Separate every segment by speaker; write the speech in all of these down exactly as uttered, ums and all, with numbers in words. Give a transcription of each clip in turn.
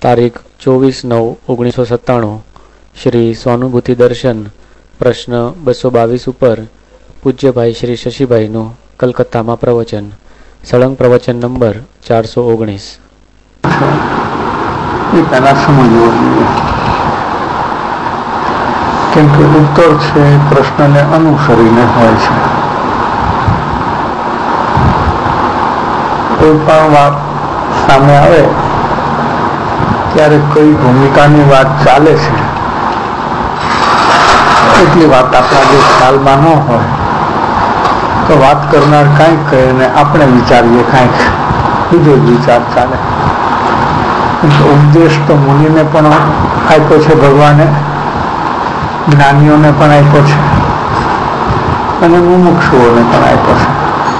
Speaker 1: તારીખ ચોવીસ નવ ઓગણીસો સત્તાણું શ્રી સ્વાનુભૂતિ દર્શન પ્રશ્ન બસો બાવીસ ઉપર પૂજ્યભાઈ શ્રી શશીભાઈનું કલકત્તામાં પ્રવચન સળંગ પ્રવચન નંબર ચારસો ઓગણીસ.
Speaker 2: એ પહેલા સમજવો જોઈએ, કેમ કે ઉત્તર છે પ્રશ્નને અનુસરીને હોય છે. કોઈ પણ વાત સામે આવે ત્યારે કઈ ભૂમિકાની વાત ચાલે છે એટલી વાત આપણા જો ખ્યાલમાં ન હોય તો વાત કરનાર કાંઈક કહે ને આપણે વિચારીએ કાંઈક બીજો જ વિચાર ચાલે. ઉપદેશ તો મુનિને પણ આપ્યો છે ભગવાને, જ્ઞાનીઓને પણ આપ્યો છે અને મુમુક્ષુઓને પણ આપ્યો છે.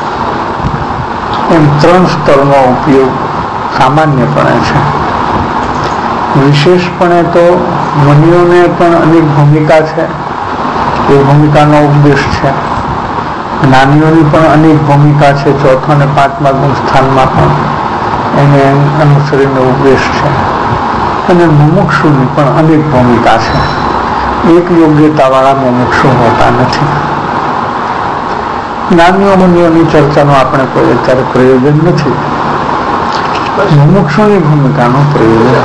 Speaker 2: એમ ત્રણ સ્તરનો ઉપયોગ સામાન્યપણે છે. વિશેષપણે તો મુનિઓને પણ અનેક ભૂમિકા છે, એ ભૂમિકાનો ઉપદેશ છે. જ્ઞાનીઓની પણ અનેક ભૂમિકા છે, ચોથા અને પાંચમા ગુણ સ્થાનમાં પણ એને અનુસરીને ઉપદેશ છે. અને મુમુક્ષુની પણ અનેક ભૂમિકા છે. એક યોગ્યતાવાળા મુમુક્ષુ હોતા નથી. જ્ઞાનીઓ મુનિઓની ચર્ચાનો આપણે કોઈ અત્યારે પ્રયોજન નથી. મુમુક્ષુની ભૂમિકાનો પ્રયોજન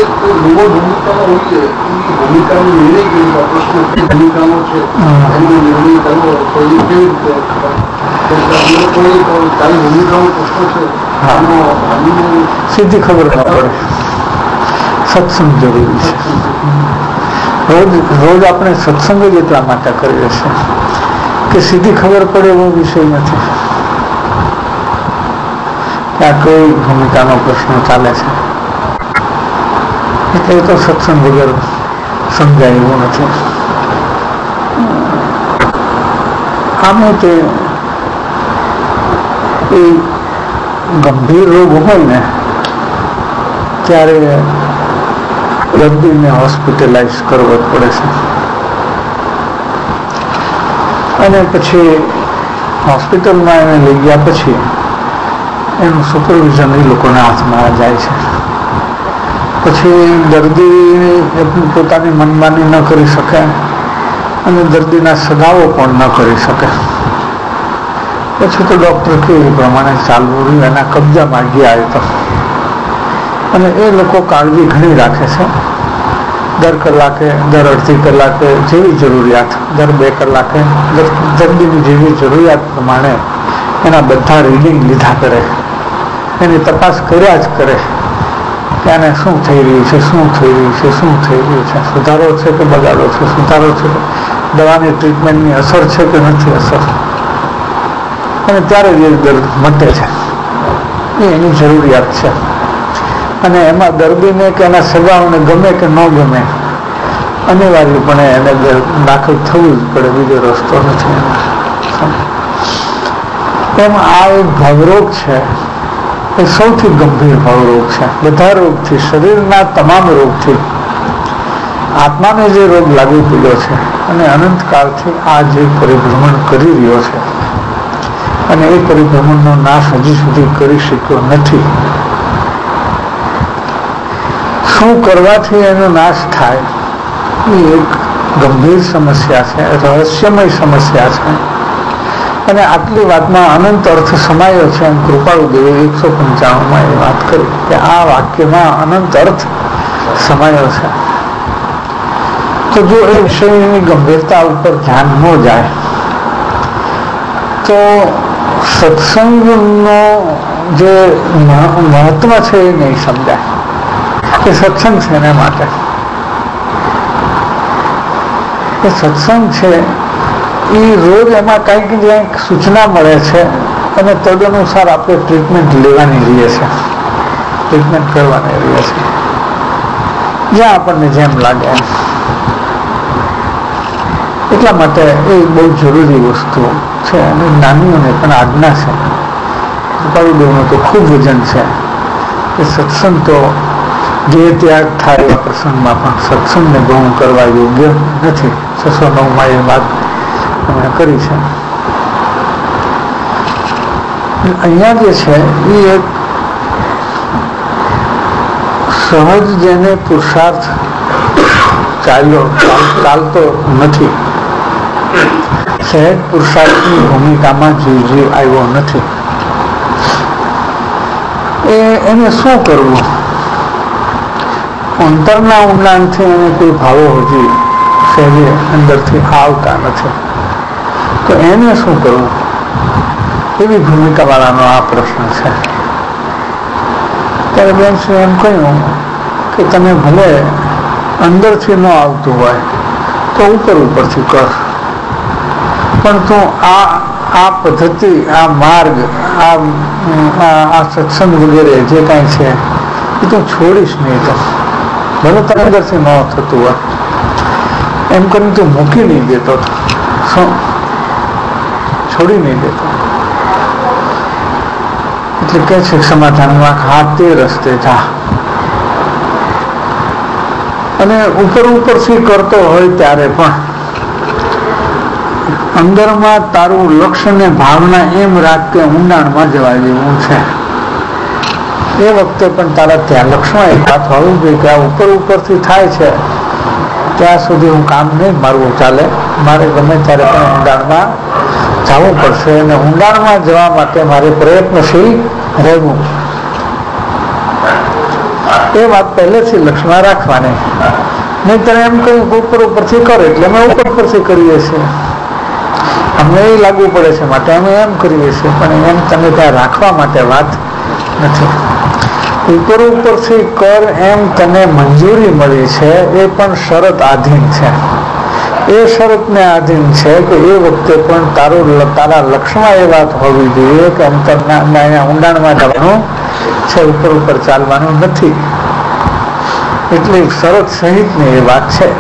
Speaker 2: સીધી ખબર ન પડે. સત્સંગ જરૂરી છે. રોજ રોજ આપણે સત્સંગ જ એટલા માટે કરીએ છીએ કે સીધી ખબર પડે એવો વિષય નથી. ત્યાં કઈ ભૂમિકાનો પ્રશ્ન ચાલે છે એટલે એ તો સત્સંગ વગર સમજાય એવું નથી. આમે તે એ ગંભીર રોગ હોય ને ત્યારે દર્દીને હોસ્પિટલાઇઝ કરવો જ પડે છે. અને પછી હોસ્પિટલમાં એને લઈ ગયા પછી એનું સુપરવિઝન એ લોકોના હાથમાં જાય છે. પછી દર્દી પોતાની મનમાની ન કરી શકે અને દર્દીના સગાઓ પણ ન કરી શકે. પછી તો ડૉક્ટર કેવી પ્રમાણે ચાલવું રહ્યું એના કબજામાં ગયા તો. અને એ લોકો કાળજી ઘણી રાખે છે. દર કલાકે દર અડધી કલાકે જેવી જરૂરિયાત, દર બે કલાકે દર્દીની જેવી જરૂરિયાત પ્રમાણે એના બધા રીડિંગ લીધા કરે, એની તપાસ કર્યા જ કરે કે આને શું થઈ રહ્યું છે, શું થઈ રહ્યું છે, શું થઈ રહ્યું છે, સુધારો છે કે બગાડો છે, સુધારો છે કે દવાની ટ્રીટમેન્ટની અસર છે કે નથી અસર. અને ત્યારે જે દર્દ મટે છે એ એની જરૂરિયાત છે. અને એમાં દર્દીને કે એના સગાઓને ગમે કે ન ગમે અનિવાર્યપણે એને દાખલ થવું જ પડે, બીજો રસ્તો નથી. એમ આ એક ભવરોગ છે, એ સૌથી ગંભીર ભવરોગ છે. બધા રોગથી, શરીરના તમામ રોગથી આત્માને જે રોગ લાગુ પડ્યો છે અને અનંતકાળથી આ જે પરિભ્રમણ કરી રહ્યો છે અને એ પરિભ્રમણનો નાશ હજી સુધી કરી શક્યો નથી. શું કરવાથી એનો નાશ થાય એ એક ગંભીર સમસ્યા છે, રહસ્યમય સમસ્યા છે. અને આટલી વાતમાં અનંત અર્થ સમાયો છે. એમ કૃપાળુદેવે એકસો પંચાણુંમાં એ વાત કરી કે આ વાક્યમાં અનંત અર્થ સમાયો છે. તો જો એ વિષયની ગંભીરતા ઉપર ધ્યાન ન જાય તો સત્સંગનો જે મહત્વ છે એ નહીં સમજાય કે સત્સંગ છે એને માટે. એ સત્સંગ છે એ રોજ એમાં કંઈક કંઈક સૂચના મળે છે અને તદનુસાર આપણે ટ્રીટમેન્ટ લેવાની રહીએ છે, ટ્રીટમેન્ટ કરવાની રહીએ છે જ્યાં આપણને જેમ લાગે એમ. એટલા માટે એ બહુ જરૂરી વસ્તુ છે. અને જ્ઞાનીઓને પણ આજ્ઞા છે, કૃપાળુદેવનું તો ખૂબ વજન છે કે સત્સંગ તો જે ત્યાગ થાય એવા પ્રસંગમાં પણ સત્સંગને ગૌણ કરવા યોગ્ય નથી. છસો નવમાં એ વાત એમણે કરી છે. અહીંયા જે છે એ એક સહજ જેને પુરુષાર્થ ચાલ્યો ચાલતો નથી, સહેજ પુરુષાર્થની ભૂમિકામાં જીવ જીવ આવ્યો નથી, એ એને શું કરવું? અંતરના ઊંડાણથી એને કોઈ ભાવો હજી સહેજે અંદરથી આવતા નથી, તો એને શું કરવું? એવી ભૂમિકા વાળાનો આ પ્રશ્ન છે. ત્યારે બેનશ્રી એમ કહ્યું કે તમે ભલે અંદરથી ન આવતું હોય તો ઉપર ઉપરથી કર, પણ તું આ આ પદ્ધતિ, આ માર્ગ, આ સત્સંગ વગેરે જે કાંઈ છે એ તું છોડીશ નહીં. તો ભલે તને અંદરથી ન થતું હોય એમ કરીને તું મૂકી નહીં દેતો, છોડી નહીં દેતો. એટલે કે છે સમાધાનમાં હા તે રસ્તે જા. અને ઉપર ઉપરથી કરતો હોય ત્યારે પણ અંદરમાં તારું લક્ષ્ય ને ભાવના એમ રાખ કે ઊંડાણમાં જવા જેવું છે. એ વખતે પણ તારા ત્યાં લક્ષ્યમાં એક વાત હોવી જોઈએ કે આ ઉપર ઉપરથી થાય છે ત્યાં સુધી હું કામ નહીં મારવું ચાલે, મારે ગમે ત્યારે પણ ઊંડાણમાં જવું પડશે. અને ઊંડાણમાં જવા માટે મારે પ્રયત્નશીલ રહેવું. એ વાત પહેલેથી લક્ષ્યમાં રાખવાની. નહીં તને એમ કહ્યું ઉપર ઉપરથી કરે એટલે અમે ઉપર ઉપરથી કરીએ છીએ, અમને એ લાગુ પડે છે માટે અમે એમ કરીએ છીએ, પણ એમ તમે ત્યાં રાખવા માટે વાત નથી. ઉપર ઉપરથી કર એમ તને મંજૂરી મળી છે એ પણ શરત આધીન છે. એ શરતને આધીન છે કે એ વખતે પણ તારું તારા લક્ષ્યમાં એ વાત હોવી જોઈએ કે અંતરના ઊંડાણમાં જવાનું છે, ઉપર ઉપર ચાલવાનું નથી. એટલે શરત સહિતની એ વાત છે.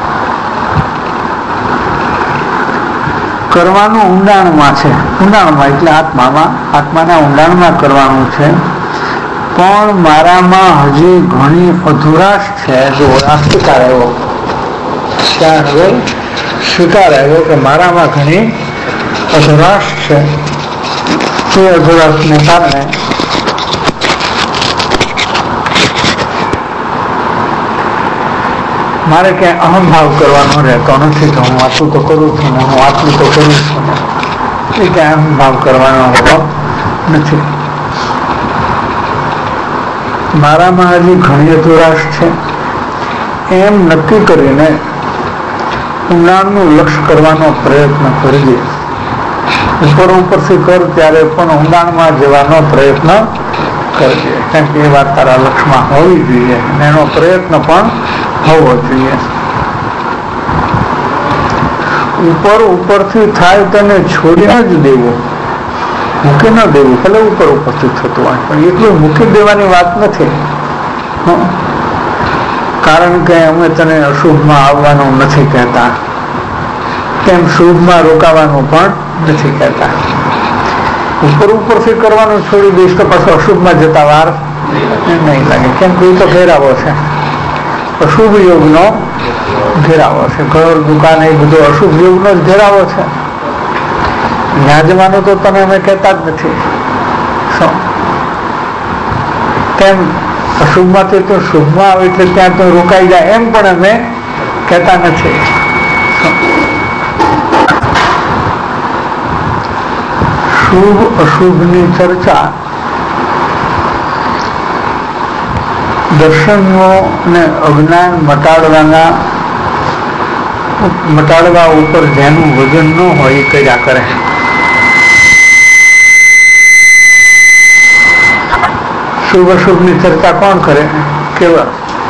Speaker 2: કરવાનું ઊંડાણમાં છે, ઊંડાણમાં એટલે આત્મામાં, આત્માના ઊંડાણમાં કરવાનું છે. પણ મારામાં હજી ઘણી અધુરાશ છે. જો આ સ્વીકાર આવ્યો, ત્યાં હવે સ્વીકાર આવ્યો કે મારામાં ઘણી અધુરાશ છે. તે અધુરાશને કારણે મારે ક્યાંય અહંભાવ કરવાનો રહેતો નથી કે હું આટલું તો કરું છું ને હું આટલું તો કરું છું ને, એ ક્યાંય અહંભાવ કરવાનો હોતો નથી. મારામાં હજી ઘણી અધુરાશ છે એમ નક્કી કરીને ઊંડાણનું લક્ષ્ય કરવાનો પ્રયત્ન કરીએ. ઉપર ઉપરથી કર ત્યારે પણ ઊંડાણમાં જવાનો પ્રયત્ન કરજે, કારણ કે એ વાત તારા લક્ષ્યમાં હોવી જોઈએ અને એનો પ્રયત્ન પણ હોવો જોઈએ. ઉપર ઉપરથી થાય તને છોડી જ દેવું, મૂકી ન દેવું. ભલે ઉપર ઉપરથી થતું હોય પણ એટલું મૂકી દેવાની વાત નથી. કારણ કે અમે તને અશુભમાં આવવાનું નથી કહેતા, તેમ શુભમાં રોકાવાનું પણ નથી કહેતા. ઉપર ઉપરથી કરવાનું છોડી દઈશ તો પાછું અશુભમાં જતા વાર નહીં લાગે, કેમ કે એ તો ઘેરાવો છે, અશુભ યોગનો ઘેરાવો છે. ઘર દુકાન એ બધો અશુભ યોગનો જ ઘેરાવો છે. ત્યાં જવાનું તો તને અમે કહેતા જ નથી. તેમ અશુભમાંથી તો શુભમાં આવે એટલે ત્યાં તો રોકાઈ જાય એમ પણ અમે કહેતા નથી. શુભ અશુભની ચર્ચા દર્શનો અને અજ્ઞાન મટાડવાના મટાડવા ઉપર જેનું વજન ન હોય એ કર્યા કરે. શુભ અશુભની ચર્ચા કોણ કરે? કેવા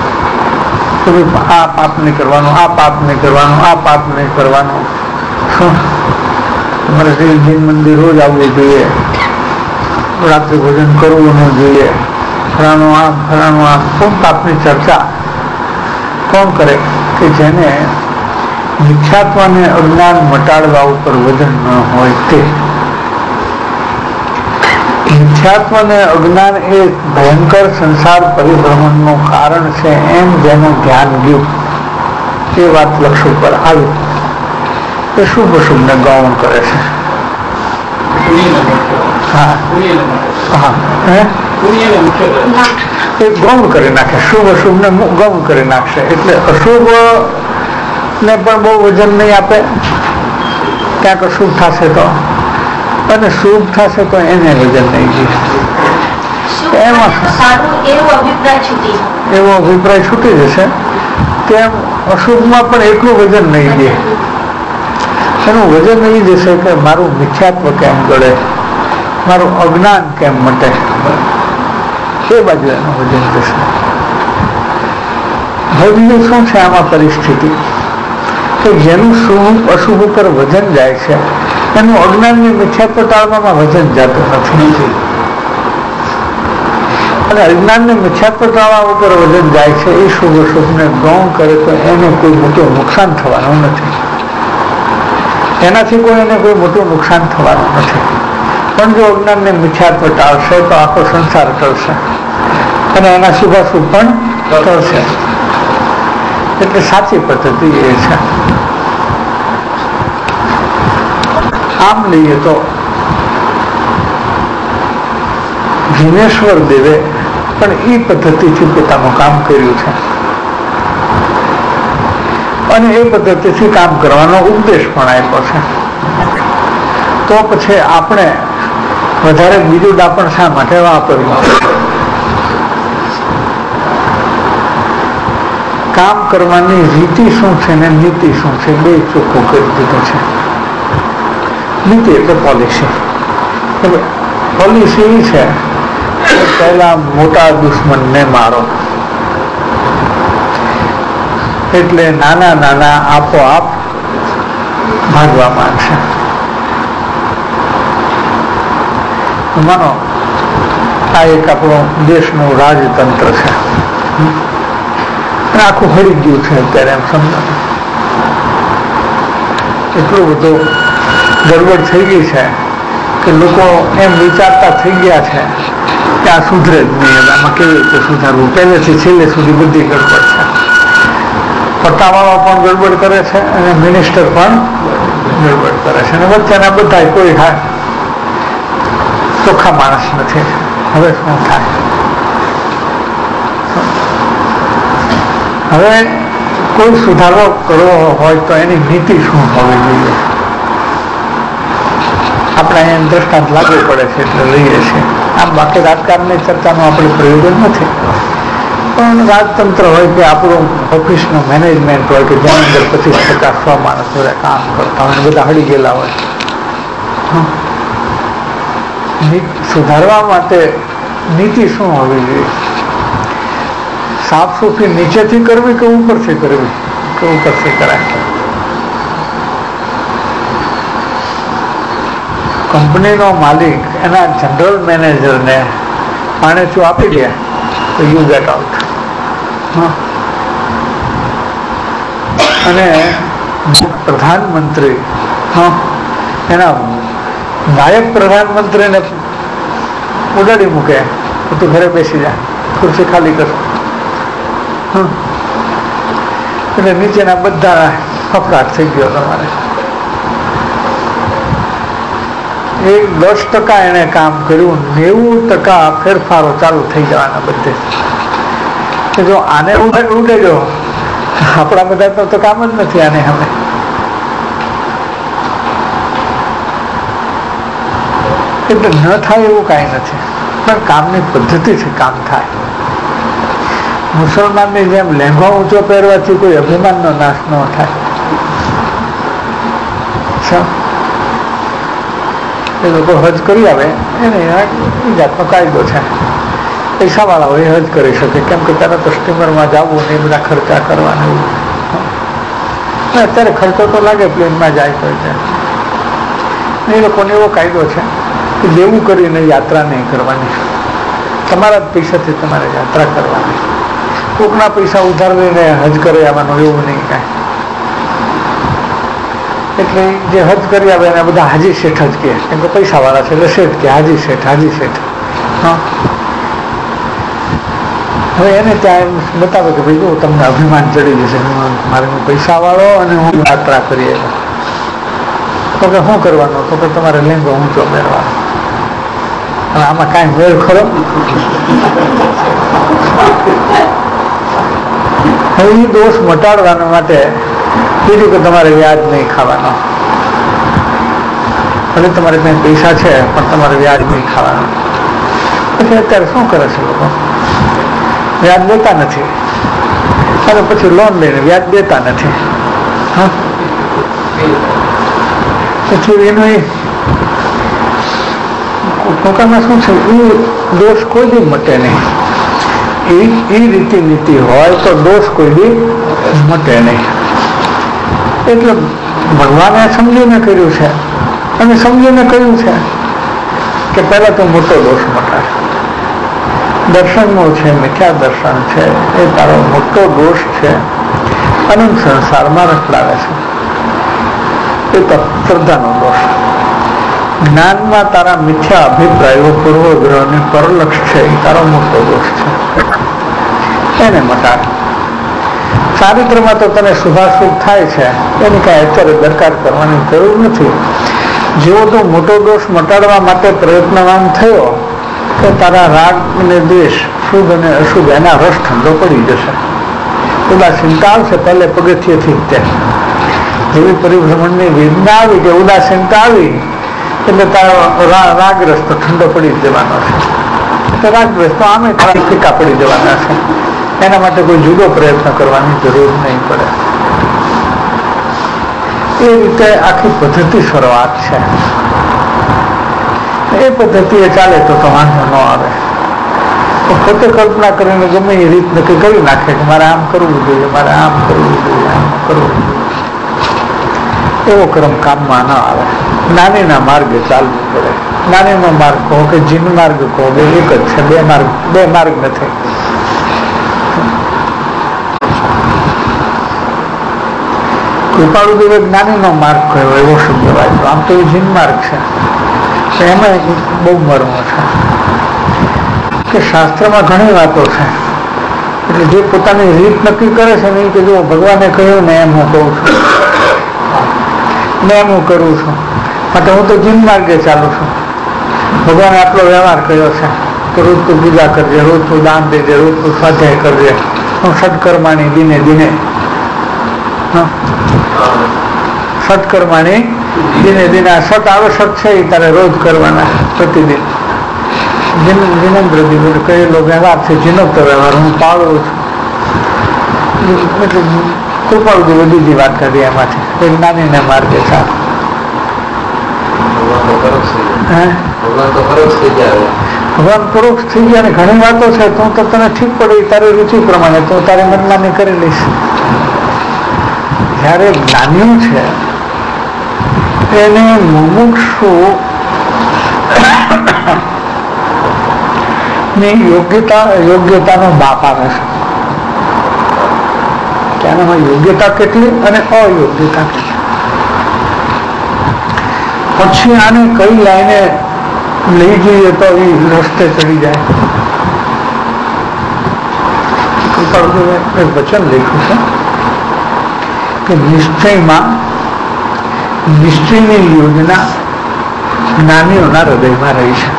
Speaker 2: આ પાપ નહીં કરવાનું, આ પાપ નહીં કરવાનું, આ પાપ નહીં કરવાનું. તમારે શિવજી મંદિર રોજ આવવું જોઈએ, રાત્રિ ભોજન કરવું ન જોઈએ, ફલાણું આમ ફલાણું આમ. કોણ પાપની ચર્ચા કોણ કરે? કે જેને મિથ્યાત્વ અને અજ્ઞાન મટાડવા ઉપર વજન ન હોય તે. મિથ્યાત્વ અને અજ્ઞાન એ ભયંકર સંસાર પરિભ્રમણનું કારણ છે એમ જેનું ધ્યાન ગયું એ વાત લક્ષ્ય ઉપર આવી. એ શુભ અશુભને ગૌણ કરે છે. હા હા હે એ ગૌણ કરી નાખે, શુભ અશુભ ને ગૌણ કરી નાખશે. એટલે અશુભ ને પણ બહુ વજન નહીં આપે, ક્યાંક અશુભ થશે તો, અને શુભ થશે તો એને વજન નહીં દે. એમાં એવો અભિપ્રાય છૂટી જશે કે અશુભમાં પણ એટલું વજન નહીં દે. એનું વજન નહીં જશે કે મારું મિથ્યાત્વ કેમ ગળે, મારું અજ્ઞાન કેમ મટે, એ બાજુ એનું વજન જશે. હવે બીજું શું છે આમાં પરિસ્થિતિ કે જેનું શુભ અશુભ ઉપર વજન જાય છે એનું અજ્ઞાનની મિથ્યાત્વ ટાળવામાં વજન જતું નથી, અને અજ્ઞાનને મિથ્યાત્વ ટાળવા ઉપર વજન જાય છે. એ શુભ અશુભને ગૌણ કરે તો એને કોઈ મોટું નુકસાન થવાનું નથી, એનાથી કોઈ એને કોઈ મોટું નુકસાન થવાનું નથી. પણ જો અજ્ઞાનને મિથ્યાત્વ ટાળશે તો આખો સંસાર ટળશે અને એના શુભાશુભ પણ ટળશે. એટલે સાચી પદ્ધતિ એ છે. આમ લઈએ તો જીનેશ્વર દેવે પણ એ પદ્ધતિથી પોતાનું કામ કર્યું છે અને એ પદ્ધતિથી કામ કરવાનો ઉપદેશ પણ આપ્યો છે. તો પછી આપણે વધારે બીજું દાપણ શા માટે વાપરવું? કામ કરવાની રીતિ શું છે ને નીતિ શું છે બે ચોખ્ખું કરી દીધું છે. નીતિ એટલે પોલિસી. પોલિસી એ છે કે પહેલા મોટા દુશ્મનને મારો, એટલે નાના નાના આપોઆપ ભાગવા માંડશે. માનો આ એક આપણો દેશનું રાજતંત્ર છે, આખું હરી ગયું છે અત્યારે. એમ સમજો એટલું બધું ગડબડ થઈ ગઈ છે કે લોકો એમ વિચારતા થઈ ગયા છે કે આ સુધરે જ નહીં, આમાં કેવી રીતે સુધારવું. પહેલેથી છેલ્લે સુધી બધી ગડબડ છે. પટ્ટાવાળો પણ ગડબડ કરે છે અને મિનિસ્ટર પણ ગડબડ કરે છે, અને વચ્ચેના બધા કોઈ ચોખ્ખા માણસ નથી. હવે શું થાય? હવે કોઈ સુધારો કરવો હોય તો એની નીતિ શું હોવી જોઈએ? આપણે અહીંયા દ્રષ્ટાંત લાગુ પડે છે એટલે લઈએ છીએ. આમ બાકી રાજકારણની ચર્ચાનું આપણે પ્રયોજન નથી, પણ રાજતંત્ર હોય કે આપણું ઓફિસનું મેનેજમેન્ટ હોય કે જેની અંદર પચીસ ટકા સો માણસ બધા કામ કરતા હોય, બધા હળી ગયેલા હોય, સુધારવા માટે નીતિ શું હોવી જોઈએ? સાફ સફાઈ નીચેથી કરવી કે ઉપરથી કરવી કે ઉપરથી કરાય? કંપનીનો માલિક એના જનરલ મેનેજરને પાણીચું આપી દે તો યુ ગેટ આઉટ, અને પ્રધાનમંત્રી એના નાયક પ્રધાનમંત્રીને ઉડાડી મૂકે તો તું ઘરે બેસી જાય, ખુરશી ખાલી કર. એટલે નીચેના બધા ફફડાટ થઈ ગયો તમારે. એક દસ ટકા એને કામ કર્યું, નેવું ટકા ફેરફારો ચાલુ થઈ જવાના બધે. જો આને ઉડે જો આપણા બધા તો કામ જ નથી આને. હવે એટલે ન થાય એવું કાંઈ નથી, પણ કામની પદ્ધતિથી કામ થાય. મુસલમાનની જેમ લહેંગો ઊંચો પહેરવાથી કોઈ અભિમાનનો નાશ ન થાય. એ લોકો હજ કરી આવે એને જાતનો કાયદો છે. પૈસાવાળા હોય હજ કરી શકે, કેમ કે ત્યારે તો સ્ટીમરમાં જવું ને એ બધા ખર્ચા કરવાના. અત્યારે ખર્ચો તો લાગે પ્લેનમાં જાય તો એ લોકોને એવો કાયદો છે કે દેવું કરીને યાત્રા નહીં કરવાની, તમારા જ પૈસાથી તમારે યાત્રા કરવાની. કોકના પૈસા ઉધાર લઈને હજ કરી આવવાનું એવું નહીં કાંઈ. એટલે જે હજ કરી આવે એને બધા હાજી શેઠ જ કહે, કેમ કે પૈસા વાળા છે એટલે શેઠ કે હાજી શેઠ હાજી શેઠ. હા, હવે એને ત્યાં બતાવે કે ભાઈ જો તમને અભિમાન ચડી જશે, મારે હું પૈસા વાળો અને હું યાત્રા કરી આવ્યો. તો કે શું કરવાનું? તો કે તમારે લહેંગો ઊંચો પહેરવાનો. અને આમાં કાંઈ મેળ ખરો? હવે એ દોષ મટાડવાના માટે કીધું કે તમારે વ્યાજ નહીં ખાવાનો, ભલે તમારે ત્યાં પૈસા છે પણ તમારે વ્યાજ નહીં ખાવાનું. પછી અત્યારે શું કરે છે લોકો? વ્યાજ દેતા નથી અને પછી લોન લઈને વ્યાજ દેતા નથી. હા, પછી એનું ટૂંકામાં શું છે, એ દોષ કોઈ બી મટે નહીં. એ એ રીતિ નીતિ હોય તો દોષ કોઈ બી મટે નહીં. એટલે ભગવાને સમજીને કર્યું છે અને સમજીને કહ્યું છે કે પહેલા તો મોટો દોષ મટાડે. દર્શનનું છે, મિથ્યા દર્શન છે, એ તારો મોટો દોષ છે, અનંત સંસારમાં રખડાવે છે. એ તો શ્રદ્ધાનો દોષ. જ્ઞાનમાં તારા મિથ્યા અભિપ્રાયો, પૂર્વગ્રહ અને પરલક્ષ છે, એ તારો મોટો દોષ છે, એને મટાડ. ચારિત્રમાં તો તને શુભાશુભ થાય છે, એની કાંઈ અત્યારે દરકાર કરવાની જરૂર નથી. જેવો તો મોટો દોષ મટાડવા માટે પ્રયત્નવાન થયો તો તારા રાગ અને દ્વેષ, શુભ અને અશુભ, એના રસ ઠંડો પડી જશે. ઉદાસીનતા આવશે પહેલે પગથિયેથી જ તે. જેવી પરિભ્રમણની વેદના આવી કે ઉદાસીનતા આવી એટલે તારો રાગ રસ તો ઠંડો પડી જ જવાનો છે. રાગ રસ તો આમે ફીકા પડી જવાના છે. એના માટે કોઈ જુદો પ્રયત્ન કરવાની જરૂર નહીં પડે. એ રીતે આખી પદ્ધતિ શરૂઆત છે. એ પદ્ધતિ એ ચાલે તો તો વાંધો ન આવે. પોતે કલ્પના કરીને ગમે એ રીત નક્કી કરી નાખે કે મારે આમ કરવું જોઈએ, મારે આમ કરવું જોઈએ, આમ કરવું જોઈએ, એવો ક્રમ કામમાં ન આવે. જ્ઞાનીના માર્ગે ચાલવું પડે. જ્ઞાનીનો માર્ગ કહો કે જીન માર્ગ કહો, બે એક જ છે. બે માર્ગ બે માર્ગ નથી. કૃપાળુદેવે જ્ઞાનીનો માર્ગ કયો એવો શબ્દ વાંચ્યો. આમ તો એ જીન માર્ગ છે. એમાં બહુ મર્મ છે કે શાસ્ત્રમાં ઘણી વાતો છે. એટલે જે પોતાની રીત નક્કી કરે છે ને, કે જો ભગવાને કહ્યું ને એમ હું કહું છું, ને એમ હું કરું છું, માટે હું તો જીન માર્ગે ચાલું છું. ભગવાને આટલો વ્યવહાર કર્યો છે કે રોજ તું પૂજા કરજે, રોજ તું દાન દેજે, રોજ તું સ્વાધ્યાય કરજે, હું સત્કર્માણી દિને દિને સત્કર્માણી દિને દિને. આ સત આવશ્યક છે એ તારે રોજ કરવાના, પ્રતિદિન. જીનેન્દ્ર દીવો કહેલો વ્યવહાર છે, જીનોક્ત વ્યવહાર હું પાળું છું. એટલે કૃપાળુદેવે બીજી વાત કરી એમાંથી, એ જ્ઞાનીને માર્ગે ચાલે. ભગવાન પરોક્ષ થઈ ગયા ને ઘણી વાતો છે તો તો તને ઠીક પડે તારી રુચિ પ્રમાણે તો તારી મનમાની કરી લઈશ. જયારે જ્ઞાનીઓ છે એને મુમુક્ષુ ની યોગ્યતા યોગ્યતાનો બાપ આવે છે. ત્યાંમાં યોગ્યતા કેટલી અને અયોગ્યતા કેટલી, પછી આને કઈ લાઈને લઈ જઈએ તો એ રસ્તે ચડી જાય. એક વચન લખ્યું છે કે નિશ્ચયમાં નિશ્ચયની યોજના જ્ઞાનીઓના હૃદયમાં રહી છે.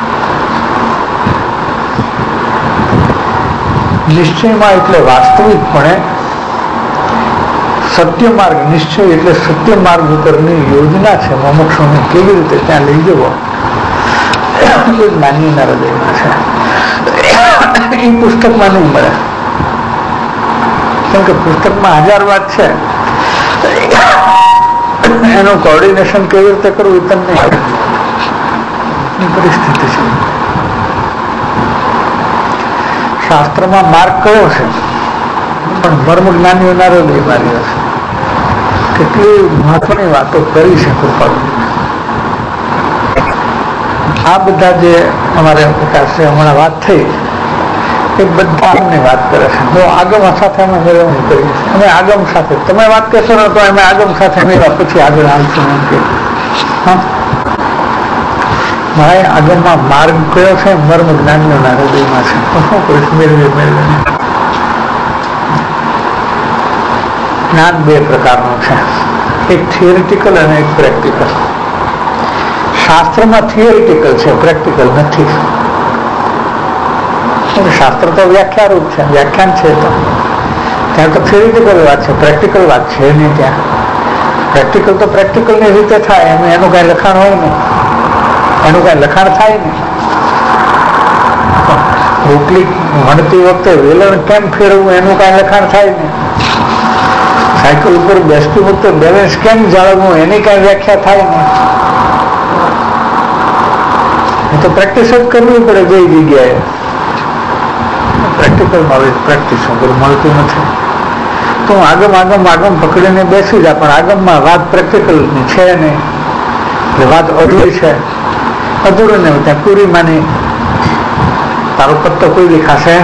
Speaker 2: નિશ્ચયમાં એટલે વાસ્તવિકપણે સત્ય માર્ગ, નિશ્ચય એટલે સત્ય માર્ગ ઉપરની યોજના છે. મોક્ષોને કેવી રીતે ત્યાં લઈ જવો એ જ્ઞાનીના હૃદયમાં છે. એ પુસ્તકમાં નહીં મળે, કેમ કે પુસ્તકમાં હજાર વાત છે, એનું કોર્ડિનેશન કેવી રીતે કરવું એ તમને પરિસ્થિતિ છે. શાસ્ત્રમાં માર્ગ કયો છે પણ મર્મ જ્ઞાનીઓના હૃદયમાં રહ્યો છે. કેટલી મહત્વની વાતો કરી છે કૃપાળુ. આ બધા જે અમારે પ્રકાશે હમણાં વાત થઈ એ બધા અમને વાત કરે છે. જો આગમ સાથે અમે મેળવણી કરીએ છીએ, અમે આગમ સાથે તમે વાત કહેશો ને તો અમે આગમ સાથે મેળવ્યા પછી આગળ આવશું એમ કે ભાઈ આગળમાં માર્ગ કયો છે મર્મ જ્ઞાનીઓના હૃદયમાં છે. તો શું કરીશ? મેળવી મેળવીને જ્ઞાન બે પ્રકારનું છે, એક થિયરિટિકલ અને એક પ્રેક્ટિકલ. શાસ્ત્રમાં થિયરિટિકલ છે, પ્રેક્ટિકલ નથી. શાસ્ત્ર તો વ્યાખ્યારૂપ છે, વ્યાખ્યાન છે. તો ત્યાં તો થિયરિટિકલ વાત છે, પ્રેક્ટિકલ વાત છે નહીં. ત્યાં પ્રેક્ટિકલ તો પ્રેક્ટિકલની રીતે થાય, એનું એનું કાંઈ લખાણ હોય ને, એનું કાંઈ લખાણ થાય ને. રોટલી વણતી વખતે વેલણ કેમ ફેરવવું એનું કાંઈ લખાણ થાય ને. સાયકલ ઉપર બેસતી વખતે બેલેન્સ કેમ જાળવવું એની કાંઈ વ્યાખ્યા થાય ને. એ તો પ્રેક્ટિસ જ કરવી પડે બે જગ્યાએ. પ્રેક્ટિકલ નોલેજ પ્રેક્ટિસ વગર મળતું નથી. તો આગમ આગમ આગમ પકડીને બેસી જાય, પણ આગમમાં વાત પ્રેક્ટિકલની છે નહીં, એટલે વાત અધૂરી છે. અધૂરી નહીં ત્યાં પૂરી માની તારો પત્તો કોઈ દેખાશે.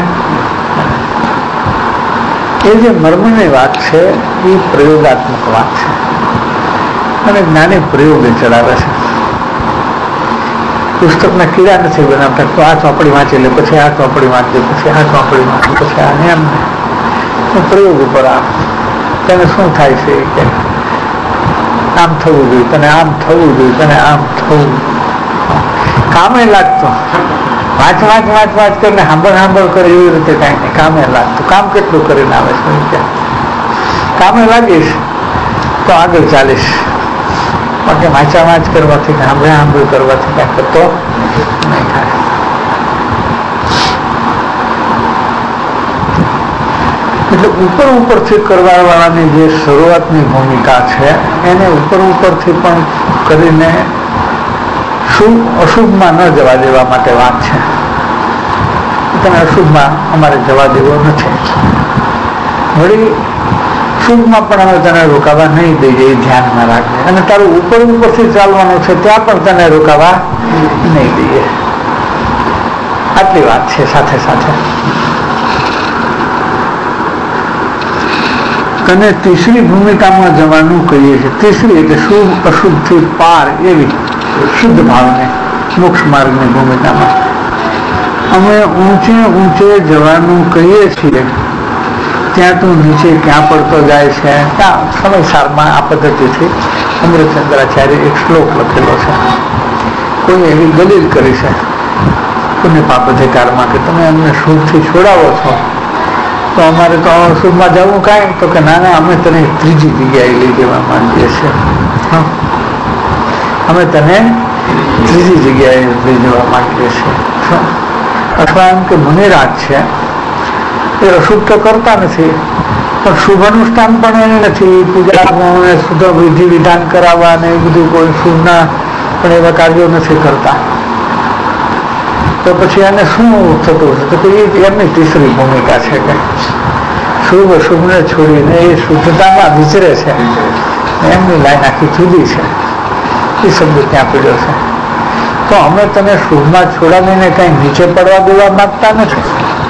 Speaker 2: એ જે મર્મની વાત છે એ પ્રયોગાત્મક વાત છે, અને જ્ઞાની પ્રયોગે ચડાવે છે. પુસ્તકના કીડા નથી બનાવતા. તો આ ચોપડી વાંચી લે, પછી આ ચોપડી વાંચી, પછી આ ચોપડી વાંચી, પછી આ એમ પ્રયોગ ઉપર આમ તને શું થાય છે કે આમ થવું જોઈએ, તને આમ થવું જોઈએ, તને આમ થવું. કામે લાગતું વાંચ વાંચ વાંચ વાંચ કરીને સાંભળ સાંભળ કરે એવી રીતે કાંઈ નહીં. કામે લાગતું. કામ કેટલું કરીને આવે છે. કામે લાગીશ તો આગળ ચાલીશ. બાકી વાંચા વાંચ કરવાથી સાંભળે સાંભળ કરવાથી કાંઈ કરતો નહીં થાય. એટલે ઉપર ઉપરથી કરવા વાળાની જે શરૂઆતની ભૂમિકા છે એને ઉપર ઉપરથી પણ કરીને શુભ અશુભમાં ન જવા દેવા માટે વાત છે. તને અશુભમાં અમારે જવા દેવો નથી. વળી શુભમાં પણ અમે તને રોકાવા નહીં દઈએ, એ ધ્યાનમાં રાખજે. અને તારું ઉપર ઉપરથી ચાલવાનું છે ત્યાં પણ તને રોકાવા નહીં દઈએ. આટલી વાત છે. સાથે સાથે તને ત્રીસરી ભૂમિકામાં જવાનું કહીએ છીએ. ત્રીસરી એટલે શુભ અશુભથી પાર એવી શુદ્ધ ભાવને મોક્ષ માર્ગની ભૂમિકામાં અમે ઊંચે ઊંચે જવાનું કહીએ છીએ. ત્યાં તું નીચે ક્યાં પડતો જાય છે. ત્યાં સમયસારમાં આ પદ્ધતિથી અમૃતચંદ્રાચાર્ય એક શ્લોક લખેલો છે. કોઈ એવી દલીલ કરી છે પુણ્ય પાપ અધિકારમાં કે તમે અમને શુભથી છોડાવો છો, તો અમારે તો શુભમાં જવું કાંઈ. તો કે ના ના, અમે તને ત્રીજી જગ્યાએ લઈ જવા માંગીએ છીએ. હા, અમે તને ત્રીજી જગ્યાએ લઈ જવા માંગીએ છીએ. અથવા એમ કે મુનિરાજ છે એ અશુભ તો કરતા નથી, પણ શુભ અનુષ્ઠાન પણ એને નથી. પૂજા શુદ્ધ વિધિ વિધાન કરાવવા ને એ બધું કોઈ શુભના પણ એવા કાર્યો નથી કરતા. તો પછી એને શું થતું હશે? તો એ એમની તીસરી ભૂમિકા છે કે શુભ અશુભને છોડીને એ શુદ્ધતામાં વિચરે છે. એમની લાઈન આખી જુદી છે. એ શબ્દ ત્યાં પીડ્યો છે. તો અમે તને શુભમાં છોડાવીને કઈ નીચે પડવા દેવા માંગતા નથી.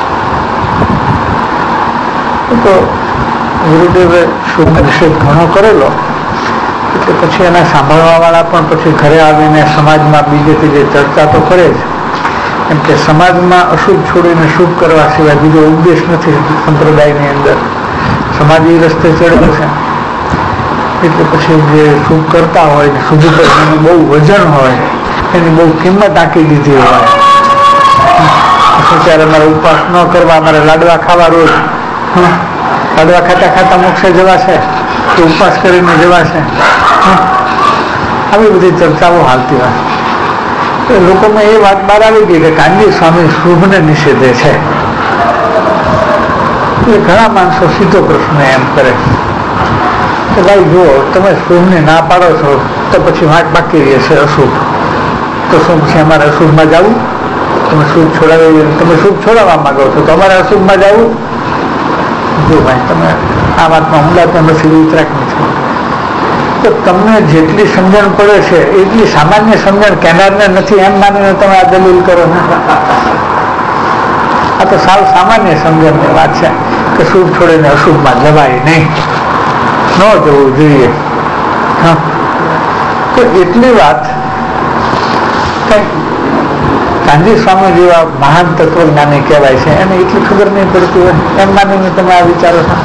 Speaker 2: તો ગુરુદેવે શુભ નિષેધ ઘણો કરેલો, એટલે પછી એના સાંભળવા વાળા પણ પછી ઘરે આવીને સમાજમાં બીજે ત્રીજે ચર્ચા તો કરે જ. કેમ કે સમાજમાં અશુભ છોડીને શુભ કરવા સિવાય બીજો ઉદ્દેશ નથી સંપ્રદાયની અંદર. સમાજ એ રસ્તે ચડેલો છે. એટલે પછી જે શુભ કરતા હોય, શુભ પર એનું બહુ વજન હોય, એની બહુ કિંમત આંકી દીધી હોય. પછી ત્યારે અમારે ઉપવાસ ન કરવા, અમારે લાડવા ખાવા રોજ, લાડવા ખાતા ખાતા મોક્ષે જવા છે કે ઉપવાસ કરીને જવા છે, આવી બધી ચર્ચાઓ હાલતી હોય. તો લોકોમાં એ વાત બહાર આવી ગઈ કે કાનજી સ્વામી શુભને નિષેધે છે. એટલે ઘણા માણસો સીધો પ્રશ્ન એમ કરે કે ભાઈ જુઓ, તમે શુભને ના પાડો છો તો પછી વાંક બાકી રહે છે અશુભ. તો શું પછી અમારે અશુભમાં જવું? તમે શુભ છોડાવી, તમે શુભ છોડાવવા માંગો છો તો અમારે અશુભમાં જવું? જો ભાઈ, તમે આ વાતમાં ઊંડા તમે પછી વિતરાક નથી. તો તમને જેટલી સમજણ પડે છે એટલી સામાન્ય સમજણ કેનારને નથી એમ માનીને તમે આ દલીલ કરો ને. આ તો સાવ સામાન્ય સમજણની વાત છે કે શુભ છોડીને અશુભમાં જવાય નહીં, ન જવું જોઈએ. હા, તો એટલી વાત કાનજી સ્વામી જેવા મહાન તત્વજ્ઞાની કહેવાય છે એને એટલી ખબર નહીં પડતી હોય એમ માનીને તમે આ વિચારો છો.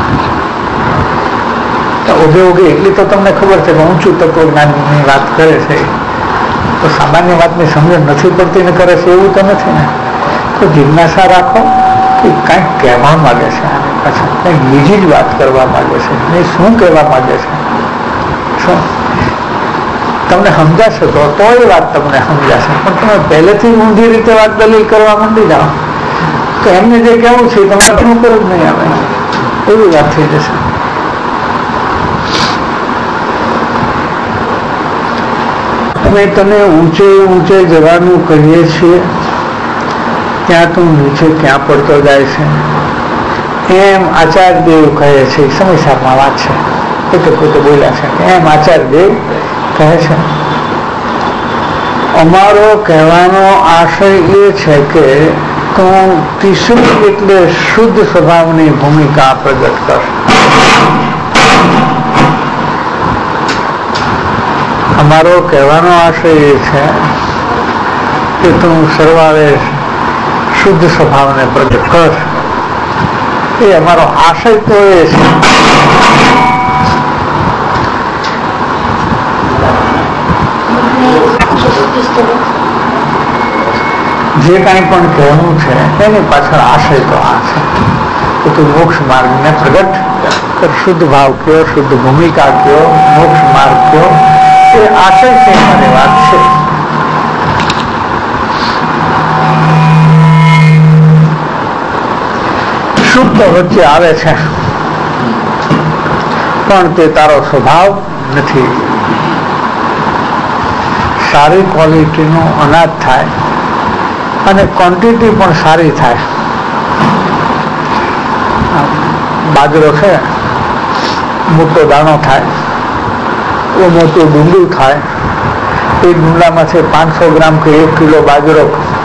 Speaker 2: ઉભે ઉભે એટલી તો તમને ખબર છે કે ઊંચું તત્વજ્ઞાનની વાત કરે છે, તો સામાન્ય વાતની સમજણ નથી પડતી ને કરે છે એવું તો નથી ને. તો જિજ્ઞાસા રાખો કે કંઈક કહેવા માંગે છે, પાછા કંઈક બીજી જ વાત કરવા માંગે છે, એ શું કહેવા માંગે છે, શું તમને સમજાશે તો તો એ વાત તમને સમજાશે. પણ તમે પહેલેથી ઊંધી રીતે વાત દલીલ કરવા માંડી જાઓ તો એમને જે કહેવું છે તમને શું ઉપર જ નહીં આવે, એવી વાત થઈ જશે. અમે તને ઊંચે ઊંચે જવાનું કહીએ છીએ, ત્યાં તું નીચે ક્યાં પડતો જાય છે, એમ આચાર્ય દેવ કહે છે. સમયસારમાં વાત છે, પોતે પોતે બોલ્યા છે, એમ આચાર્ય દેવ કહે છે. અમારો કહેવાનો આશય એ છે કે તું તીસરી એટલે શુદ્ધ સ્વભાવની ભૂમિકા પ્રગટ કર. અમારો કહેવાનો આશય એ છે કે તું સરવાળે શુદ્ધ સ્વભાવને પ્રગટ કર. એ અમારો આશય તો એ છે. જે કાંઈ પણ કહેવું છે એની પાછળ આશય તો આ છે કે તું મોક્ષ માર્ગને પ્રગટ કર. શુદ્ધ ભાવ કયો, શુદ્ધ ભૂમિકા કયો, મોક્ષ માર્ગ કયો, એ આશય છે મારી વાત છે. શુદ્ધ વચ્ચે આવે છે પણ તે તારો સ્વભાવ નથી. સારી ક્વોલિટીનું અનાજ થાય અને ક્વોન્ટિટી પણ સારી થાય. બાજરો છે, મોટો દાણો થાય, એ મોટું ડુંગળું થાય, એ ડુંગળામાંથી પાંચસો ગ્રામ કે એક કિલો બાજરો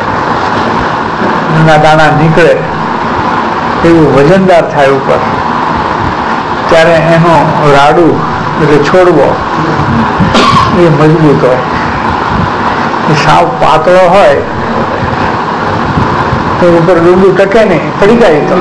Speaker 2: ના દાણા નીકળે, એવું વજનદાર થાય ઉપર. ત્યારે એનો રાડું એટલે છોડવો એ મજબૂત હોય. સાવ પાતળો હોય તો ઉપર ડુંગળું ટકે નહીં, પડી જાય તો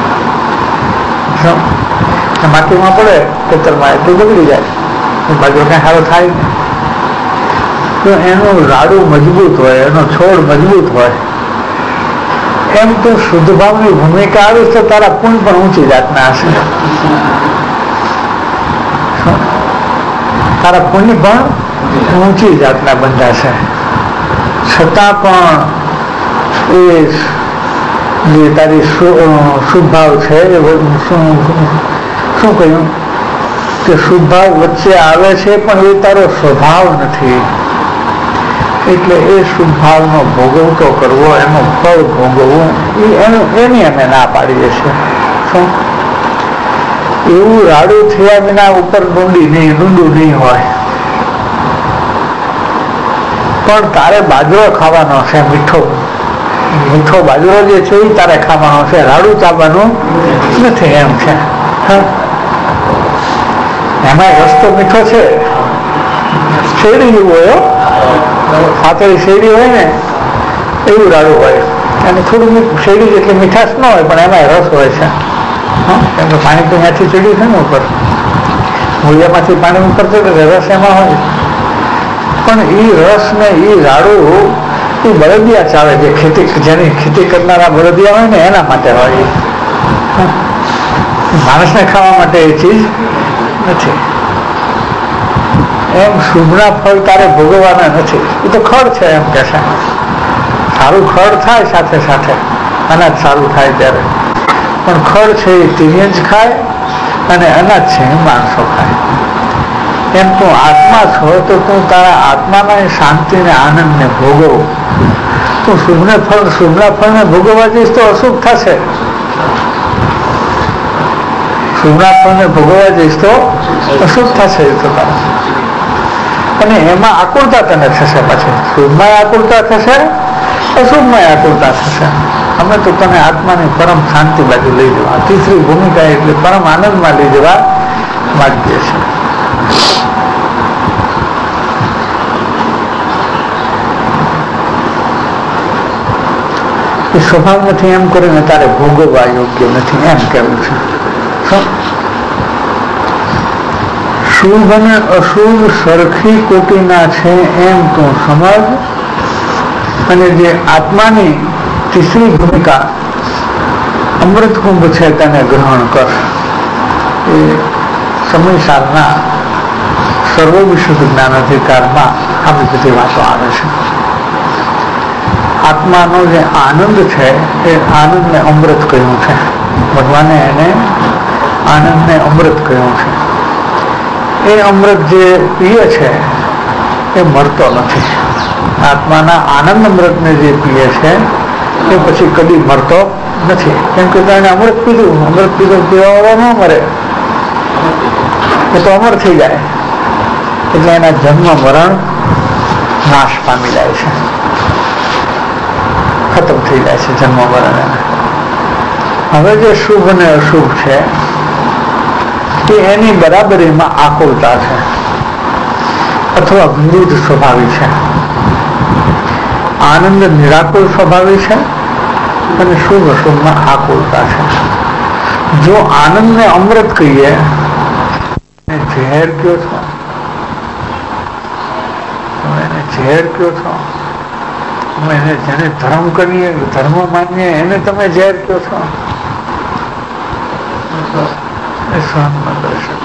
Speaker 2: માટીમાં પડે ખેતરમાં એટલું બગડી જાય, બાજુ કઈ સારો થાય નહીં. તો એનું રાડું મજબૂત હોય, એનો છોડ મજબૂત હોય. એમ તો શુદ્ધ ભાવની ભૂમિકા આવીશ તો તારા પુણ્ય પણ ઊંચી જાતના હશે. તારા પુણ્ય પણ ઊંચી જાતના બંધાશે. છતાં પણ એ જે તારી શુભ ભાવ છે એ શું શું કહ્યું કે શુભ ભાવ વચ્ચે આવે છે પણ એ તારો સ્વભાવ નથી. એટલે એ શુભ ભાવનો ભોગવતો કરવો, એનું ફળ ભોગવવું એ એનું એની અમે ના પાડીએ છીએ. શું એવું રાડું થયા વિના ઉપર ડુંડી નહીં, ડુંડું નહીં હોય. પણ તારે બાજરો ખાવાનો છે, મીઠો મીઠો બાજરો જે છે એ તારે ખાવાનો છે, રાડું ચાવવાનું નથી એમ છે. એમાં રસ્તો મીઠો છે, શેરડી જેવું હોય, પાતળી શેરડી હોય ને એવું રાડું હોય. અને થોડું શેરડી જેટલી મીઠાશ ન હોય પણ એમાં રસ હોય છે. કેમ કે પાણી તો ત્યાંથી ચડ્યું છે ને ઉપર, મૂળિયામાંથી પાણી ઉપર ચડે છે, રસ એમાં હોય. પણ એ રસ ને એ રાડું એ બળદિયા ચાલે, જે ખેતી જેની ખેતી કરનારા બળદિયા હોય ને એના માટે હોય. માણસને ખાવા માટે એ ચીજ નથી. એમ શુભના ફળ તારે ભોગવવાના નથી. એ તો ખડ છે એમ કે છે. સારું ખડ થાય સાથે સાથે અનાજ સારું થાય ત્યારે, પણ ખડ છે એ તીર્ય જ ખાય અને અનાજ છે એ માણસો ખાય. એમ તું આત્મા છો તો તું તારા આત્માના શાંતિ ને આનંદ ને ભોગવ. તું શુભને ફળ શુભના ફળને ભોગવવા જઈશ તો અશુભ થશે. શુભના ફળને ભોગવવા જઈશ તો અશુભ થશે. તો અને એમાં આકુરતા તને થશે. પછી શુભમાં આકુરતા થશે, અશુભમાં આકુરતા થશે. અમે તો તને આત્માની પરમ શાંતિ બાજુ લઈ જવા, તીસરી ભૂમિકા એટલે પરમ આનંદમાં લઈ જવા માગીએ છીએ. એ સ્વભાવ નથી એમ કરીને તારે ભોગવવા યોગ્ય નથી એમ કેવું છે. શુભ અને અશુભ સરખી કોટીના છે એમ તું સમજ. અને જે આત્માની તીસરી ભૂમિકા અમૃત કુંભ છે તેને ગ્રહણ કર. એ સમયસારના સર્વવિશુદ્ધ જ્ઞાન અધિકારમાં આવી બધી વાતો આવે છે. આત્માનો જે આનંદ છે એ આનંદને અમૃત કહ્યું છે. ભગવાને એને આનંદને અમૃત કહ્યું છે. એ અમૃત જે પીએ છે એ મરતો નથી. આત્માના આનંદ અમૃતને જે પીએ છે એ પછી કદી મરતો નથી. કેમ કે એને અમૃત પીધું, અમૃત પીધું પીવા ન મરે, એ તો અમર થઈ જાય. એટલે એના જન્મ મરણ નાશ પામી જાય છે, ખતમ થઈ જાય છે જન્મ મરણ એના. હવે જે શુભ અને અશુભ છે એ એની બરાબરીમાં આકુલતા છે અથવા વિરુદ્ધ સ્વભાવી છે. આનંદ નિરાકુલ સ્વભાવી છે અને શુભ અશુભમાં આકુલતા છે. જો આનંદને અમૃત કહીએ, ઝેર કયો છો, તમે એને ઝેર કયો છો, તમે એને જેને ધર્મ કરીએ, ધર્મ માનીએ એને તમે ઝેર કયો છો, એ સહન ન કરી શકે.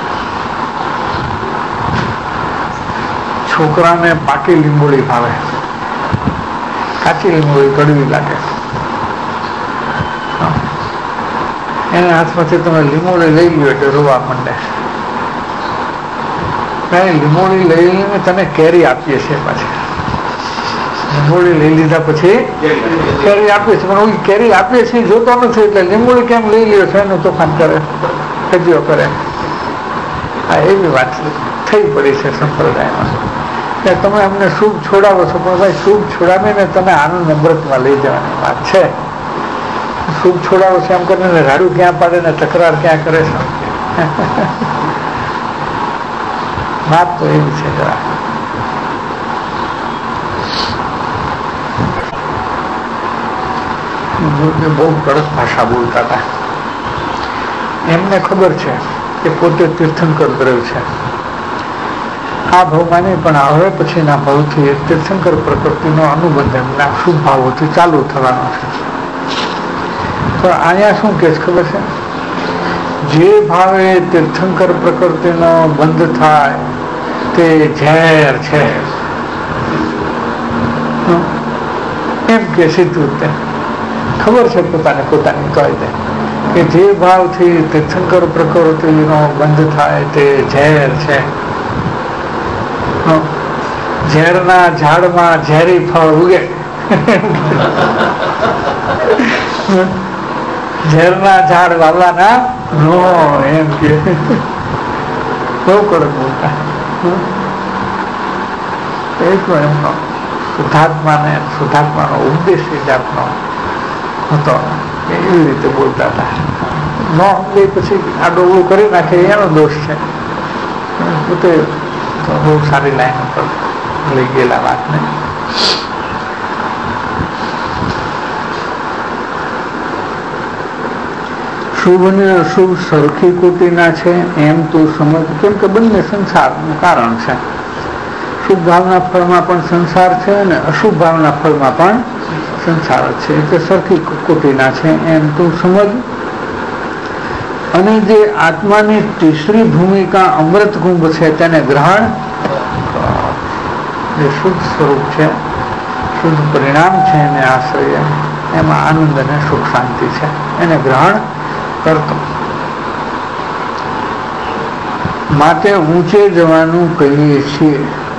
Speaker 2: છોકરાને પાકી લીંબોળી ભાવે, કાચી લીંબોળી કડવી લાગે. એના હાથમાંથી તમે લીંબોળી લઈ લો એટલે રોવા માંડે. લીંબોળી લઈ લઈને તને કેરી આપીએ છીએ, પાછી લીંબોળી લઈ લીધા પછી કેરી આપીએ છીએ, પણ હું કેરી આપીએ છીએ જોતો નથી, એટલે લીંબોળી કેમ લઈ લ્યો છો એનું તોફાન કરે, કજીઓ કરે. આ એવી વાત થઈ પડી છે સંપ્રદાયમાં કે તમે અમને શુભ છોડાવો છો, પણ ભાઈ શુભ છોડાવીને તમે આનંદ અમૃતમાં લઈ જવાની વાત છે. શુભ છોડાવો છે એમ કરીને રાડું ક્યાં પાડે ને તકરાર ક્યાં કરે છે. વાત તો એવી છે. જરા બહુ કડક ભાષા બોલતા હતા. એમને ખબર છે કે પોતે તીર્થંકર દ્રવ છે. આ ભાવમાં નહીં, પણ હવે પછીના ભાવથી તીર્થંકર પ્રકૃતિનો અનુબંધ એમના શુભ ભાવોથી ચાલુ થવાનો છે. તો અહીંયા શું કે ખબર છે, જે ભાવે તીર્થંકર પ્રકૃતિનો બંધ થાય તે ઝેર છે એમ કે સીધું. તે ખબર છે પોતાને પોતાની કહી દે કે જે ભાવથી તીર્થંકર પ્રકૃતિનો બંધ થાય તે ઝેર છે. ઝેરના ઝાડમાં ઝેરી ફળ ઉગે. ઝેરના ઝાડ વાવવાના નો એમ કે બહુ કડક બોલતા. એટલો એમનો શુદ્ધાત્માને શુદ્ધાત્માનો ઉપદેશ એ જાતનો હતો, એવી રીતે બોલતા હતા. ન સમજે પછી આ ડોગું કરી નાખે એનો દોષ છે. પોતે બહુ સારી લાઈન ઉપર લઈ ગયેલા વાતને. શુભ અને અશુભ સરખી કોટીના છે એમ તો સમજ. કેમ કે બંને સંસારનું કારણ છે. શુભ ભાવના ફળમાં પણ સંસાર છે અને અશુભ ભાવના ફળમાં પણ સંસાર છે. એટલે સરખી કોટીના છે એમ તો સમજ. અને જે આત્માની તીસરી ભૂમિકા અમૃત કુંભ છે તેને ગ્રહણ, જે શુદ્ધ સ્વરૂપ છે, શુદ્ધ પરિણામ છે, એને આશ્રય, એમાં આનંદ અને સુખ શાંતિ છે, એને ગ્રહણ કરતો. માટે ઊંચે જવાનું કહીએ છીએ,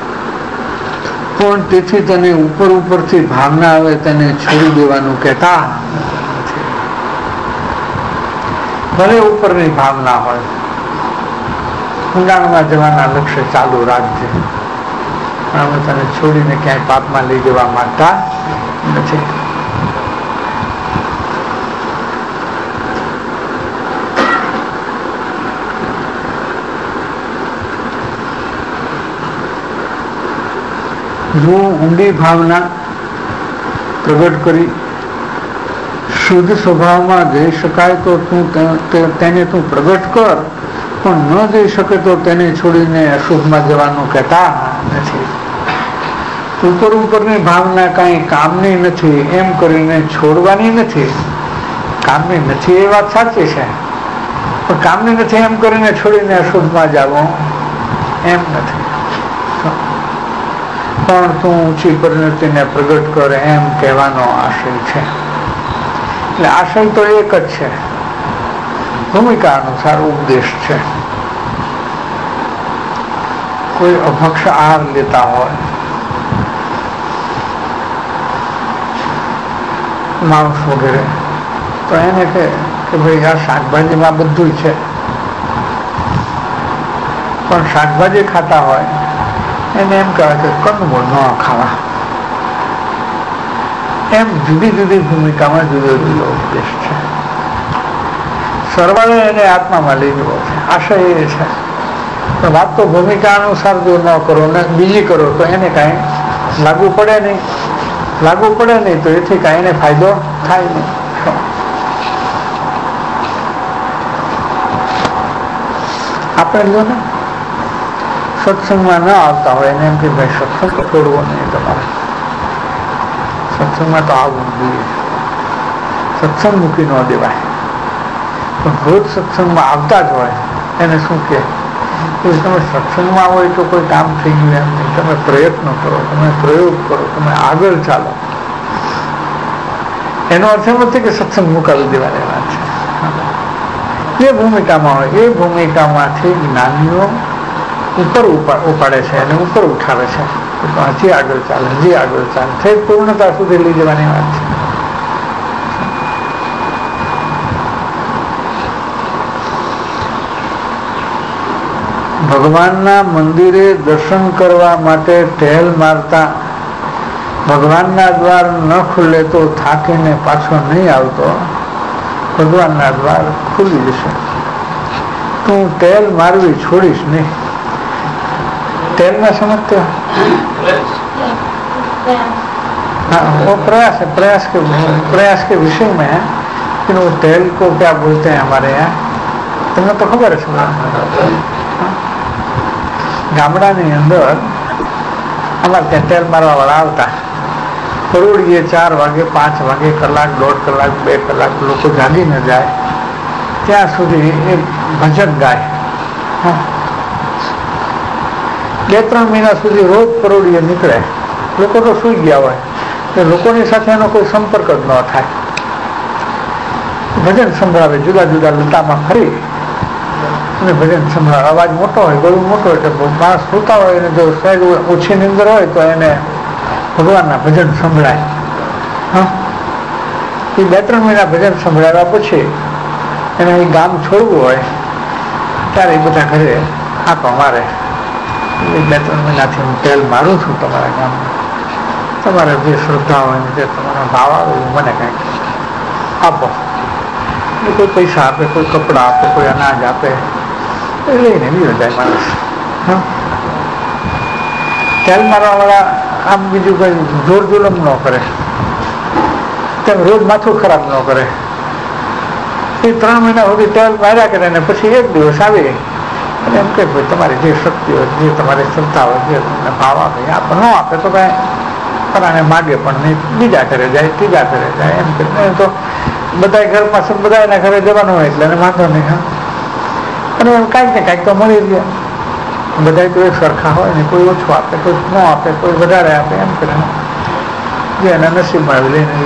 Speaker 2: પણ તેથી તને ઉપર ઉપરથી ભાવના આવે તેને છોડી દેવાનું કહેતા. ભલે ઉપરની ભાવના હોય, ઊંડાણમાં જવાના લક્ષ્ય ચાલુ રાખજે, પણ અમે તને છોડીને ક્યાંય પાપમાં લઈ જવા માંગતા નથી. જો ઊંડી ભાવના પ્રગટ કરી શુદ્ધ સ્વભાવમાં જઈ શકાય તો તું તેને તું પ્રગટ કર, પણ ન જઈ શકે તો તેને છોડીને અશુભમાં જવાનું કહેતા નથી. ઉપર ઉપરની ભાવના કાંઈ કામની નથી એમ કરીને છોડવાની નથી. કામની નથી એ વાત સાચી છે, પણ કામની નથી એમ કરીને છોડીને અશુદ્ધમાં જવું એમ નથી. પણ તું ઊંચી પરિણતિને પ્રગટ કરે એમ કહેવાનો આશય છે. એટલે આશય તો એક જ છે, ભૂમિકા અનુસાર ઉપદેશ છે. કોઈ અભક્ષ આહાર લેતા હોય, માંસ વગેરે, તો એને કે ભાઈ આ શાકભાજીમાં બધું છે, પણ શાકભાજી ખાતા હોય એને એમ કહેવાય કે કંદમૂળ ન ખાવા. એમ જુદી જુદી ભૂમિકામાં જુદો જુદો ઉપદેશ છે. સરવાળે એને આત્મામાં લઈ જવો છે, આશય એ છે. પણ વાત તો ભૂમિકા અનુસાર જો ન કરો ને બીજી કરો તો એને કાંઈ લાગુ પડે નહીં. લાગુ પડે નહીં તો એથી કાંઈ એને ફાયદો થાય નહીં. આપણે જો ને સત્સંગમાં ન આવતા હોય એને એમ કે ભાઈ સત્સંગ તો છોડવો નહીં તમારે, સત્સંગમાં તો આવવું જોઈએ, સત્સંગ મૂકી ન દેવાય. પણ રોજ સત્સંગમાં આવતા જ હોય એને શું કે તમે સત્સંગમાં હોય તો કોઈ કામ થઈ ગયું એમ નહીં. તમે પ્રયત્ન કરો, તમે પ્રયોગ કરો, તમે આગળ ચાલો. એનો અર્થ એમ નથી કે સત્સંગ મુકાવી દેવાની વાત છે. જે ભૂમિકામાં હોય એ ભૂમિકામાંથી જ્ઞાનીઓ ઉપર ઉપાડે છે અને ઉપર ઉઠાવે છે. હજી આગળ ચાલે, હજી આગળ ચાલે, થઈ પૂર્ણતા સુધી લઈ જવાની વાત છે. ભગવાનના મંદિરે દર્શન કરવા માટે ટહેલ મારતા ભગવાનના દ્વાર ન ખુલે તો થાકીને પાછો નહીં આવતો, ભગવાનના દ્વાર ખુલી જશે. તું ટહેલ મારવી છોડીશ નહીં. टहल में समझते हो? हाँ, वो प्रयास है, प्रयास के प्रयास के विषय में है. लेकिन वो टहल को क्या बोलते हैं हमारे यहाँ, તમને તો ખબર છે. ગામડાની અંદર અમારે ત્યાં ટેલ મારવા વાળા આવતા. કરોડીએ ચાર વાગે, પાંચ વાગે, કલાક, દોઢ કલાક, બે કલાક લોકો જાગી ન જાય ત્યાં સુધી એક ભજન ગાય. બે ત્રણ મહિના સુધી રોજ કરોડીએ નીકળે. લોકો તો સુઈ ગયા હોય, તો લોકોની સાથે એનો કોઈ સંપર્ક જ ન થાય. ભજન સંભળાવે, જુદા જુદા લતામાં ફરી અને ભજન સંભળાવે. અવાજ મોટો હોય, ગળું મોટો હોય, એટલે માણસ સૂતા હોય અને જો સહેજ ઓછી નીંદર હોય તો એને ભગવાનના ભજન સંભળાય. હા, એ બે ત્રણ મહિના ભજન સંભળાવ્યા પછી એને એ ગામ છોડવું હોય ત્યારે એ બધા ઘરે આંટો મારે. એ બે ત્રણ મહિનાથી હું તેલ મારું છું તમારા ગામમાં, તમારે જે શ્રદ્ધા હોય ને જે તમારા ભાવ આવે એ મને કંઈક આપો. કોઈ પૈસા આપે, કોઈ કપડાં આપે, કોઈ અનાજ આપે, એ લઈને બીજો જાય માણસ. હા, તેલ મારવા વાળા આમ બીજું કઈ જોર જુલમ ન કરે, તેમ રોજ માથું ખરાબ ન કરે. એ ત્રણ મહિના સુધી તેલ માર્યા કરે ને પછી એક દિવસ આવી અને એમ કે ભાઈ તમારી જે શક્તિ હોય, જે તમારી શ્રદ્ધા હોય, જે તમને ભાવ આપે આપે, ન આપે તો કાંઈ પરાને માગે પણ નહીં, બીજા ઘરે જાય, ત્રીજા ઘરે જાય. એમ કે તો બધા ઘર પાસે બધા એના ઘરે જવાનું હોય એટલે એને વાંધો નહીં. હા, અને એમ કાંઈક ને કાંઈક તો મળી જ જાય. બધા તો એક સરખા હોય ને, કોઈ ઓછું આપે, કોઈ ન આપે, કોઈ વધારે આપે. એમ કરીને જે એના નસીબમાં આવી લઈને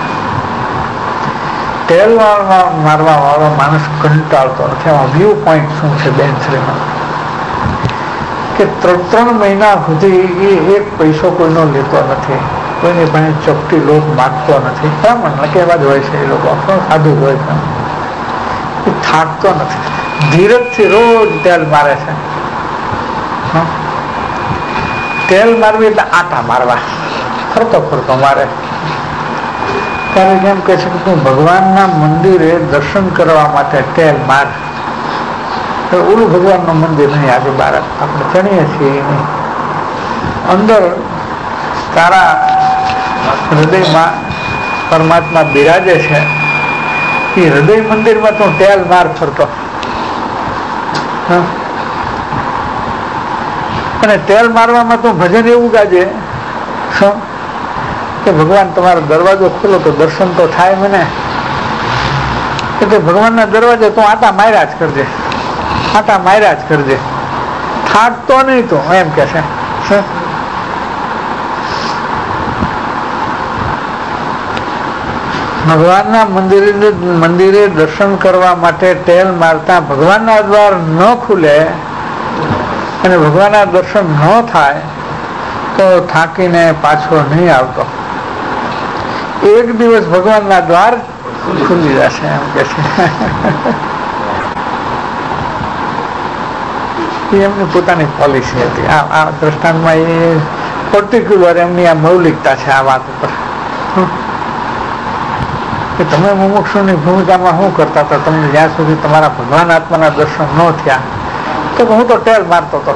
Speaker 2: તેલ મારવા વાળો માણસ કંટાળતો નથી. આમાં વ્યૂ પોઈન્ટ શું છે બેન શ્રીમાં, કે ત્રણ ત્રણ મહિના સુધી એ એક પૈસો કોઈનો લેતો નથી, કોઈની પાસે ચપટી લોટ માગતો નથી. બ્રાહ્મણ કેવા જ હોય છે એ લોકો, સાધુ હોય છે. એ થાકતો નથી, ધીરજથી રોજ તેલ મારે છે. તેલ મારવી એટલે આટા મારવા, ફરતો ફરતો મારે. ત્યારે કેમ કે છે કે તું ભગવાનના મંદિરે દર્શન કરવા માટે તેલ માર. ઓલું ભગવાનનું મંદિર નહીં, આજે બહાર આપણે જાણીએ છીએ એની અંદર તારા હૃદયમાં પરમાત્મા બિરાજે છે. એ હૃદય મંદિરમાં તું તેલ માર ફરતો. અને તેલ મારવામાં તું ભજન એવું ગાજે શું કે ભગવાન તમારો દરવાજો ખોલો તો દર્શન તો થાય મને, એટલે ભગવાનના દરવાજે તું આટા માર્યા જ કરજે, આટા માર્યા જ કરજે, થાકતો નહીં તું, એમ કે છે. ભગવાનના મંદિરે મંદિરે દર્શન કરવા માટે ટેલ મારતા ભગવાનના દ્વાર ન ખુલે અને ભગવાનના દર્શન ન થાય તો થાકીને પાછો નહીં આવતો. એક દિવસ ભગવાનના દ્વાર ખુલી જશે, એમ કે છે. એમની પોતાની પોલિસી હતી. આ દ્રષ્ટાંતમાં એ પર્ટિક્યુલર એમની આ મૌલિકતા છે આ વાત ઉપર. કે તમે મુમુક્ષુની ભૂમિકામાં શું કરતા હતા? તમને જ્યાં સુધી તમારા ભગવાન આત્માના દર્શન ન થયા તો હું તો ટેલ મારતો હતો.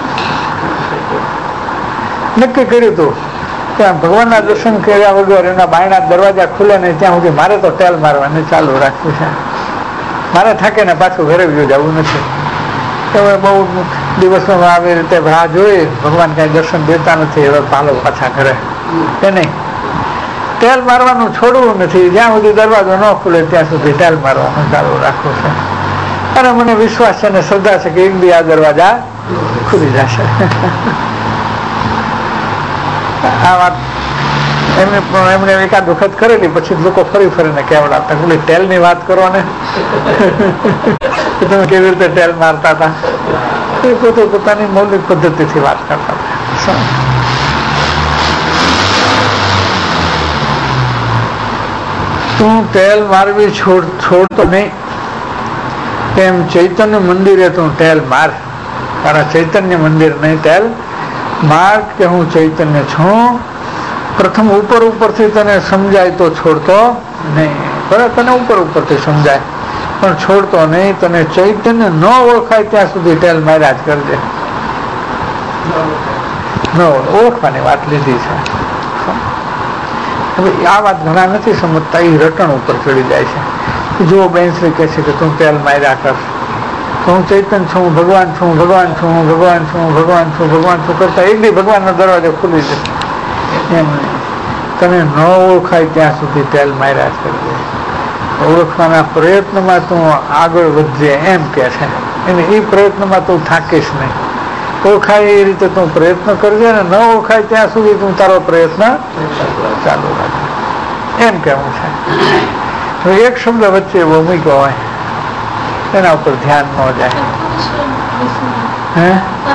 Speaker 2: નક્કી કર્યું હતું કે ભગવાનના દર્શન કર્યા વગર એના બાયણા દરવાજા ખુલે નહીં ત્યાં સુધી મારે તો ટેલ મારવાની ચાલુ રાખવી છે. મારે થાકે ને પાછું ઘરે ગયું જવું નથી. હવે બહુ દિવસમાં આવી રીતે રાહ જોઈ, ભગવાન કઈ દર્શન દેતા નથી, હવે પાલો પાછા ઘરે. કે નહીં, ટેલ મારવાનું છોડવું નથી. જ્યાં સુધી દરવાજો ન ખુલે ત્યાં સુધી ટેલ મારવાનું ચાલુ રાખવું છે. અને મને વિશ્વાસ છે અને શ્રદ્ધા છે કે એક દી આ દરવાજા ખુલી જશે. આ વાત એમને એમણે એકાદ વખત કરેલી, પછી લોકો ફરી ફરીને કહેવડાવતા પેલી ટેલ ની વાત કરો ને, તમે કેવી રીતે ટેલ મારતા હતા. એ પોતે પોતાની મૌલિક પદ્ધતિથી વાત કરતા હતા. તું ટેલ મારવી છોડ છોડતો નહીં, તેમ ચૈતન્ય મંદિરે તું ટેલ માર. તારા ચૈતન્ય મંદિર નહીં ટેલ માર કે હું ચૈતન્ય છું. પ્રથમ ઉપર ઉપરથી તને સમજાય તો છોડતો નહીં. બરાબર, તને ઉપર ઉપરથી સમજાય પણ છોડતો નહીં. તને ચૈતન્ય ન ઓળખાય ત્યાં સુધી ટેલ માર્યા જ કરજે. ન ઓળખવાની વાત લીધી છે. હવે આ વાત ઘણા નથી સમજતા, એ રટણ ઉપર ચડી જાય છે. જો બેનશ્રી કહે છે કે તું ટેલ માર્યા કર, તો હું ચૈતન્ય છું, હું ભગવાન છું, હું ભગવાન છું, હું ભગવાન છું, હું ભગવાન છું, ભગવાન છું કરતા એક દી ભગવાનનો દરવાજો ખુલી જશે. એમ નહીં, તને ન ઓળખાય ત્યાં સુધી ટેલ માર્યા જ કરજે. ઓળખવાના પ્રયત્નમાં તું આગળ વધજે, એમ કે છે. અને એ પ્રયત્નમાં તું થાકીશ નહીં. ઓળખાય એ રીતે તું પ્રયત્ન કરજે અને ન ઓળખાય ત્યાં સુધી તું તારો પ્રયત્ન ચાલુ રાખે, એમ કેવું છે. એક શબ્દ વચ્ચે એવો મૂક્યો હોય એના ઉપર ધ્યાન ન જાય. હે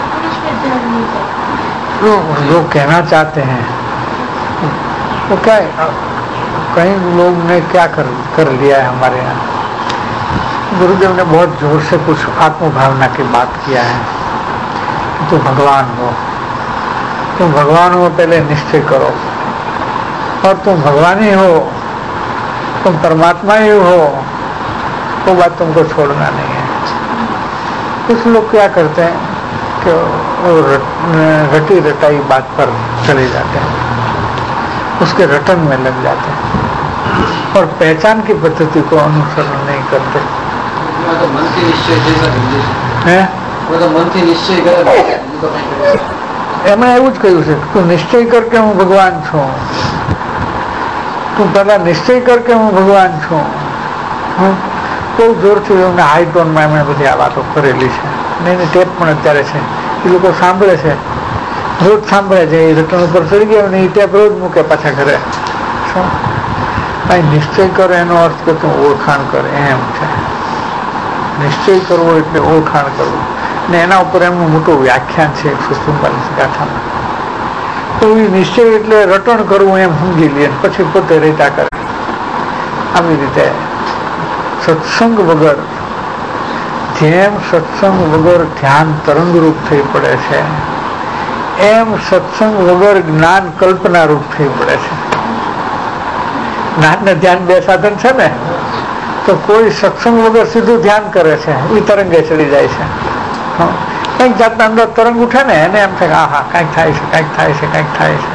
Speaker 2: लोग कहना चाहते हैं तो क्या कई लोग ने क्या कर कर लिया है हमारे यहाँ. गुरुदेव ने बहुत जोर से कुछ आत्म भावना की बात किया है कि तुम भगवान हो, तुम भगवान हो पहले निश्चय करो, और तुम भगवान ही हो, तुम परमात्मा ही हो, वो बात तुमको छोड़ना नहीं है. कुछ लोग क्या करते हैं कि वो रटी रटाई बात पर चले जाते हैं, उसके रटन में लग जाते हैं और पहचान की पद्धति को अनुसरण नहीं करते.
Speaker 3: तो मन से निश्चय
Speaker 2: है
Speaker 3: वो तो मन से निश्चय करे.
Speaker 2: એમણે એવું જ કહ્યું છે, તું નિશ્ચય કર કે હું ભગવાન છું, તું પહેલા નિશ્ચય કર કે હું ભગવાન છું. બહુ જોરથી એમને હાઈ ટોનમાં એમણે બધી આ વાતો કરેલી છે. એની ટેપ પણ અત્યારે છે, એ લોકો સાંભળે છે, રોજ સાંભળે છે. એ રટણ ઉપર ચડી ગયા ને એ ટેપ રોજ મૂકે પાછા ઘરે. શું કઈ નિશ્ચય કરે એનો અર્થ કે તું ઓળખાણ કરે, એમ છે. નિશ્ચય કરવો એટલે ઓળખાણ કરવું. ને એના ઉપર એમનું મોટું વ્યાખ્યાન છે એકસો ચુમ્માલીસ ગાથામાં. તો એ નિશ્ચય એટલે રટણ કરવું એમ સમજી લે, પછી પોતે રેટા કરે. આવી રીતે સત્સંગ વગર, જેમ સત્સંગ વગર ધ્યાન તરંગરૂપ થઈ પડે છે, એમ સત્સંગ વગર જ્ઞાન કલ્પના રૂપ થઈ પડે છે. જ્ઞાન ને ધ્યાન બે સાધન છે ને, તો કોઈ સત્સંગ વગર સીધું ધ્યાન કરે છે, એ તરંગે ચડી જાય છે. કઈક જાતના અંદર તરંગ ઉઠે ને એને એમ થાય હા હા કઈક થાય છે, કઈક થાય છે, કઈક થાય છે,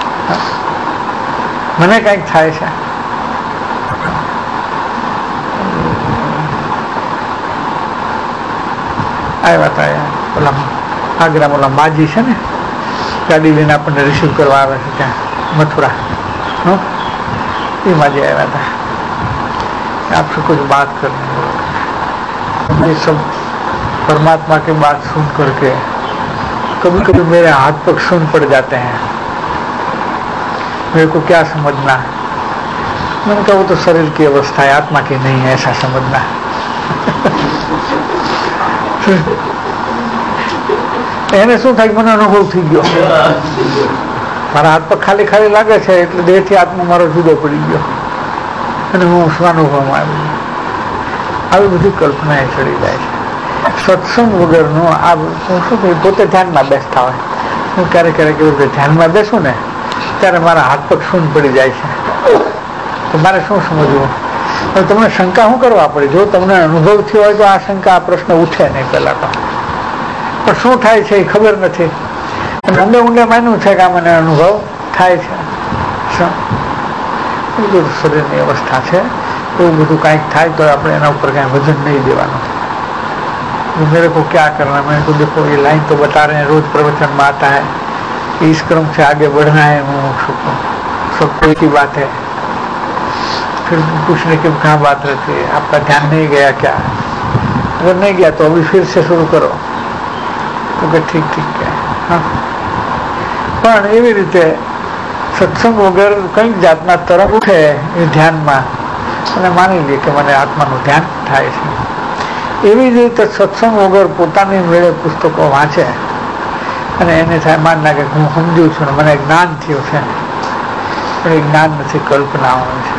Speaker 2: મને કઈક થાય છે. આવ્યા હતા ઓલા આગ્રા ઓલા માજી છે ને, ગાડી લઈને આપણને રિસીવ કરવા આવે છે ત્યાં. मथुरा हाँ ये मजे आया था। आपसे कुछ बात करनी, ये सब परमात्मा की बात सुन करके कभी कभी मेरे हाथ पग सुन पड़ जाते हैं। मेरे को क्या समझना, मैंने कहा वो तो शरीर की अवस्था है, आत्मा की नहीं है, ऐसा समझना। એને શું થાય, મને અનુભવ થઈ ગયો, મારા હાથ પગ ખાલી ખાલી લાગે છે એટલે દેહથી આત્મા મારો જુદો પડી ગયો અને હું સ્વાનુભવમાં આવી ગયો. આવી બધી કલ્પના એ ચડી જાય છે. સત્સંગ વગરનું આ હું શું કહ્યું, પોતે ધ્યાનમાં બેસતા હોય, હું ક્યારેક ક્યારેક એવું કે ધ્યાનમાં બેસું ને ત્યારે મારા હાથ પગ શૂન્ય પડી જાય છે. તો મારે શું સમજવું? હવે તમને શંકા શું કરવા પડે? જો તમને અનુભવ થયો હોય તો આ શંકા, આ પ્રશ્ન ઉઠે નહીં પહેલા તો. પણ શું થાય છે એ ખબર નથી. ઊંડે ઊંડે માન્યું છે કે આ મને અનુભવ થાય છે. શું બધું શરીરની અવસ્થા છે, એવું બધું કાંઈક થાય તો આપણે એના ઉપર કાંઈ વજન નહીં દેવાનું. मेरे को क्या करना, मैंने तो देखो ये लाइन तो बता रहे हैं, रोज प्रवचन में आता है, इस क्रम से आगे बढ़ना है, सब कोई की बात है. फिर पूछने की कहाँ बात रहती है, आपका ध्यान नहीं गया क्या? अगर नहीं गया तो अभी फिर से शुरू करो. तो કે ઠીક ઠીક છે. હા, પણ એવી રીતે સત્સંગ વગર કંઈક જાતના તરફ ઉઠે એ ધ્યાનમાં અને માની લે કે મને આત્માનું ધ્યાન થાય છે. એવી જ રીતે સત્સંગ વગર પોતાની મેળે પુસ્તકો વાંચે અને એને થાય માન નાખે હું સમજુ છું ને મને જ્ઞાન થયું છે, પણ એ જ્ઞાન નથી, કલ્પનાઓ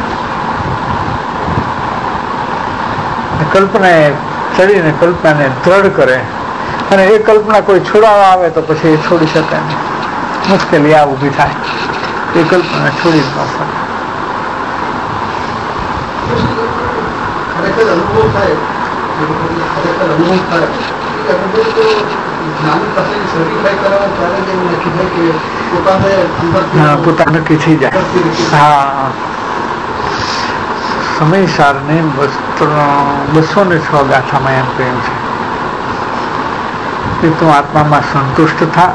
Speaker 2: છે. કલ્પના ચડીને કલ્પનાને દ્રઢ કરે અને એ કલ્પના કોઈ છોડાવવા આવે તો પછી એ છોડી શકે નહીં. મુશ્કેલી આ ઊભી થાય, એ કલ્પના છોડી ન શકે.
Speaker 3: ખરેખર અનુભવ થાય, ખરેખર અનુભવ થાય અનુભવ તો જ્ઞાની પાસે સર્ટિફાઈ કરાવવા ત્યારે જ એવું નક્કી થાય કે પોતાને અંદર
Speaker 2: પોતાને નક્કી થઈ જાય. હા, સમય સારને બસો ને છ ગાથામાં એમ કહ્યું છે કે તું આત્મામાં સંતુષ્ટ થા,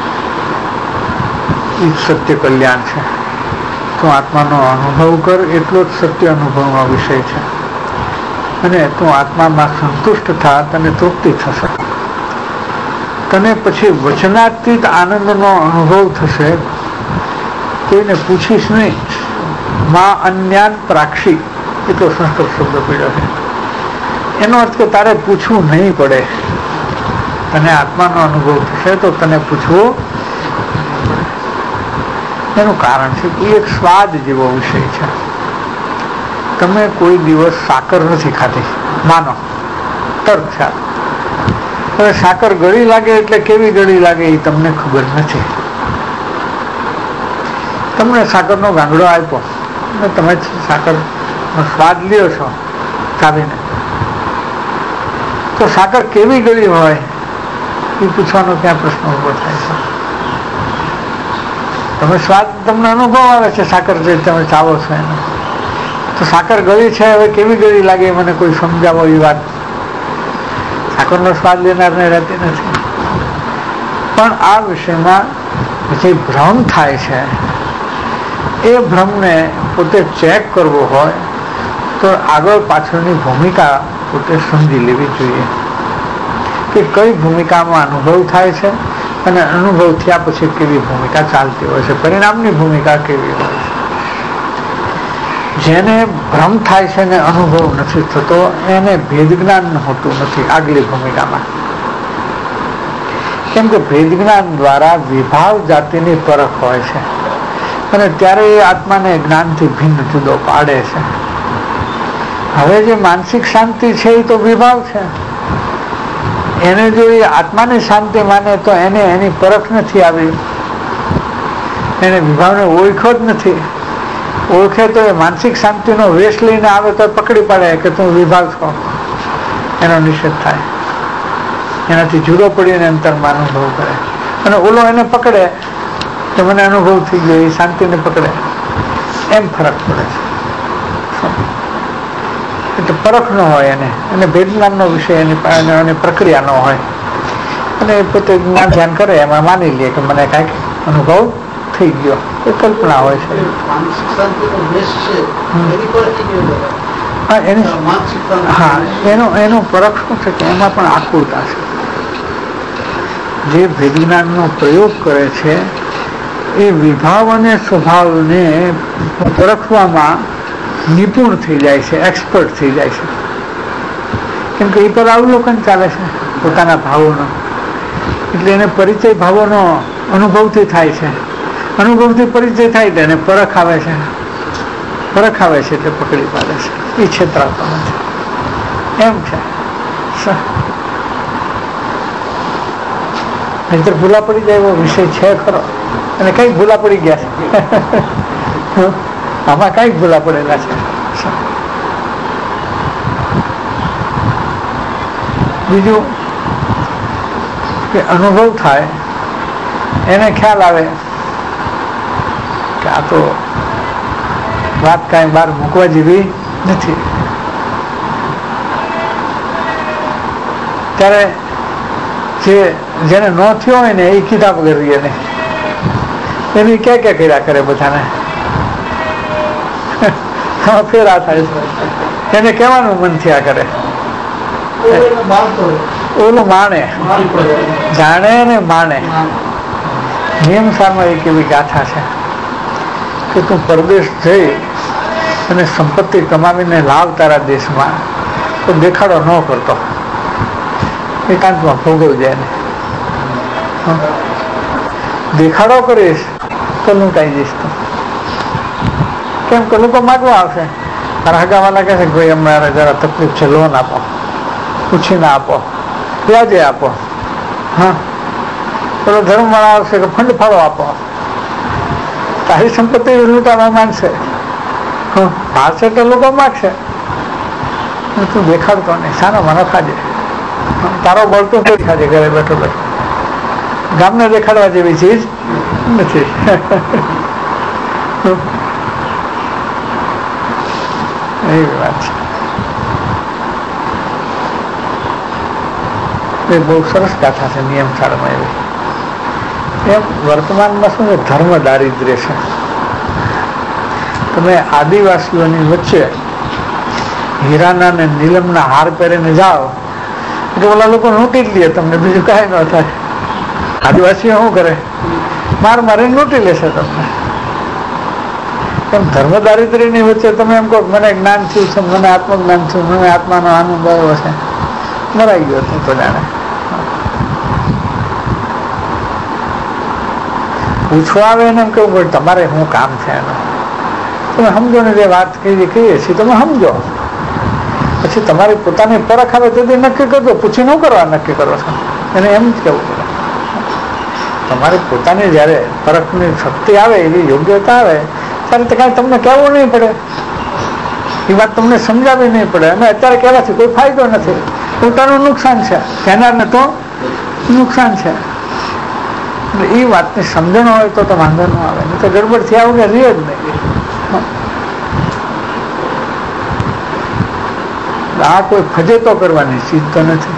Speaker 2: એ સત્ય કલ્યાણ છે. તું આત્માનો અનુભવ કર, એટલો જ સત્ય અનુભવનો વિષય છે. અને તું આત્મામાં સંતુષ્ટ થા, તને તૃપ્તિ થશે. તને પછી વચનાતીત આનંદનો અનુભવ થશે. કોઈને પૂછીશ નહીં. માં અન્યાન પ્રાક્ષી એટલો સંસ્કૃત શબ્દ પીડ્યો છે. એનો અર્થ કે તારે પૂછવું નહીં પડે. તને આત્માનો અનુભવ થશે તો તને પૂછવું. એનું કારણ છે કે એક સ્વાદ જેવો વિષય છે. તમે કોઈ દિવસ સાકર નથી ખાધી, માનો તર્ક છે. હવે સાકર ગળી લાગે એટલે કેવી ગળી લાગે એ તમને ખબર નથી. તમને સાકરનો ગાંગડો આપ્યો અને તમે સાકરનો સ્વાદ લ્યો છો ચાવીને, તો સાકર કેવી ગળી હોય એ પૂછવાનો ક્યાં પ્રશ્ન ઉભો થાય છે? તમે સ્વાદ, તમને અનુભવ આવે છે સાકર જે તમે ચાવો છો એનો, તો સાકર ગળી છે, હવે કેવી ગળી લાગે મને કોઈ સમજાવો એ વાત. સાકરનો સ્વાદ લેનારને રહેતી નથી. પણ આ વિષયમાં જે ભ્રમ થાય છે એ ભ્રમને પોતે ચેક કરવો હોય તો આગળ પાછળની ભૂમિકા પોતે સમજી લેવી જોઈએ કે કઈ ભૂમિકામાં અનુભવ થાય છે અને અનુભવ થયા પછી કેવી ભૂમિકા ચાલતી હોય છે, પરિણામની ભૂમિકા કેવી હોય છે. જેને ભ્રમ થાય છે ને અનુભવ નથી થતો એને ભેદ જ્ઞાન હોતું નથી આગલી ભૂમિકામાં. કેમ કે ભેદ જ્ઞાન દ્વારા વિભાવ જાતિની પરખ હોય છે અને ત્યારે એ આત્માને જ્ઞાનથી ભિન્ન જુદો પાડે છે. હવે જે માનસિક શાંતિ છે એ તો વિભાવ છે. એને જો એ આત્માની શાંતિ માને તો એને એની પરખ નથી આવી, એને વિભાવને ઓળખ્યો જ નથી. ઓળખે તો એ માનસિક શાંતિનો વેશ લઈને આવે તો પકડી પાડે કે તું વિભાગ છો, એનો નિષેધ થાય. એનાથી જુદો પડીને અંતરમાં અનુભવ કરે. અને ઓલો એને પકડે કે મને અનુભવ થઈ ગયો, એ શાંતિને પકડે, એમ ફરક પડે છે. એટલે પરખ ન હોય એને, એને ભેદ જ્ઞાનનો વિષય એની પ્રક્રિયા ન હોય અને પોતે જ્ઞાન ધ્યાન કરે એમાં માની લે કે મને કાંઈક અનુભવ થઈ ગયો, એ કલ્પના હોય છે. હા, એનો એનો પરખ શું છે કે એમાં પણ આકુરતા છે. જે વિજ્ઞાનનો પ્રયોગ કરે છે એ વિભાવ અને સ્વભાવને પરખવામાં નિપુણ થઈ જાય છે, એક્સપર્ટ થઈ જાય છે. કેમ કે એ પર અવલોકન ચાલે છે પોતાના ભાવોનો, એટલે એને પરિચય ભાવોનો અનુભવથી થાય છે. અનુભવથી પરિચય થાય તો એને પરખ આવે છે, પરખ આવે છે એટલે પકડી પાડે છે. એ ક્ષેત્રાત્મા છે, એમ છે. નહીતર ભૂલા પડી જાય એવો વિષય છે ખરો, અને કઈક ભૂલા પડી ગયા છે. આમાં કઈક ભૂલા પડેલા છે. બીજું કે અનુભવ થાય એને ખ્યાલ આવે કે આ તો વાત કાંઈ બહાર મૂકવા જેવી નથી. ત્યારે જે જેને ન થયો હોય ને એ કીધા વગર રહીએ ને એની ક્યાં ક્યાં કર્યા કરે બધાને ફેરા થાય છે. એને કહેવાનું મન થયા કરે, ઓલું માણે, જાણે ને માણે. નિયમ સારમાં એક એવી ગાથા છે કે તું પરદેશ જઈ અને સંપત્તિ કમાવીને લાવ તારા દેશમાં, તો દેખાડો ન કરતો, એકાંતમાં ભોગવી જાય ને. દેખાડો કરીશ તો લૂંટાઈ જઈશ તો. કેમ કે લોકો માગવા આવશે, તારા હગાવાલા કહે છે કે ભાઈ અમારે જરા તકલીફ છે, લોન આપો, પૂછીને આપો, વ્યાજે આપો. હા, પેલો ધર્મવાળા આવશે કે ફંડ ફાળો આપો. તારી સંપત્તિ લૂંટાવા માંગશે, પાસે તો લોકો માગશે. તું દેખાડતો નહીં, સાનો મને ખાજે, તારો બળતો કોઈ ખાજે ઘરે બેઠો બેઠો. ગામને દેખાડવા જેવી ચીજ નથી. એવી વાત છે. એ બહુ સરસ ગાથા છે નિયમ સારમાં એવી. એમ વર્તમાનમાં શું છે, ધર્મ દારિદ્ર્ય છે. તમે આદિવાસીઓની વચ્ચે હીરાના ને નીલમના હાર પહેરીને જાઓ એટલે ઓલા લોકો લૂંટી જ લે તમને, બીજું કાંઈ ન થાય. આદિવાસીઓ શું કરે, માર મારીને લૂંટી લેશે તમને. એમ ધર્મ દારિદ્ર્યની વચ્ચે તમે એમ કહો મને જ્ઞાન થયું છે, મને આત્મજ્ઞાન થયું, મને આત્માનો આનંદ આવ્યો છે, મરાઈ ગયો તું તો જાણે. પૂછવા આવે એને એમ કેવું પડે તમારે શું કામ છે એનું, તમે સમજો ને જે વાત કહીએ કહીએ છીએ તમે સમજો. પછી તમારી પોતાની પરખ આવે તેથી નક્કી કરજો, પૂછી ન કરવા નક્કી કરો છો, એને એમ જ કહેવું પડે. તમારી પોતાની જયારે પરખની શક્તિ આવે, એવી યોગ્યતા આવે ત્યારે તો કાંઈ તમને કહેવું નહીં પડે, એ વાત તમને સમજાવવી નહીં પડે. અને અત્યારે કહેવાથી કોઈ ફાયદો નથી, પોતાનું નુકસાન છે, કહેનારને તો નુકસાન છે. એ વાતની સમજણ હોય તો વાંધો ન આવે, નહીં તો ગડબડ થયા વગર રહે જ નહીં. આ કોઈ ફજેતો કરવાની ચીજ તો નથી.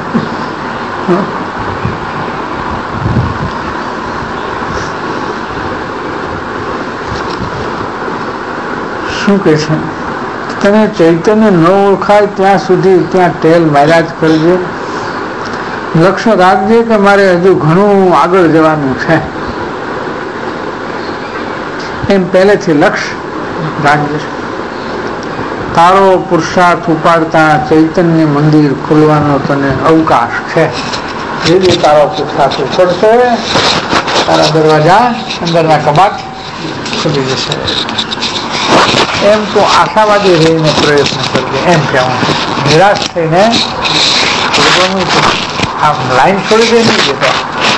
Speaker 2: શું કે છે, તને ચૈતન્ય ન ઓળખાય ત્યાં સુધી ત્યાં ટેલ માર્યા જ કરજો. લક્ષ્ય રાખજે કે મારે હજુ ઘણું આગળ જવાનું છે, એમ પહેલેથી લક્ષ્ય રાખજે. તારો પુરુષાર્થ ઉપાડતા ચૈતન્ય મંદિર ખોલવાનો તને અવકાશ છે. જે તારો પુરુષાર્થ ઉપડશે તારા દરવાજા અંદરના કબાટ ખુલી જશે. એમ તો આશાવાદી રહીને પ્રયત્ન કરજે, એમ કહેવું. નિરાશ થઈને આમ લાઈન છોડી દે નહીં જતો.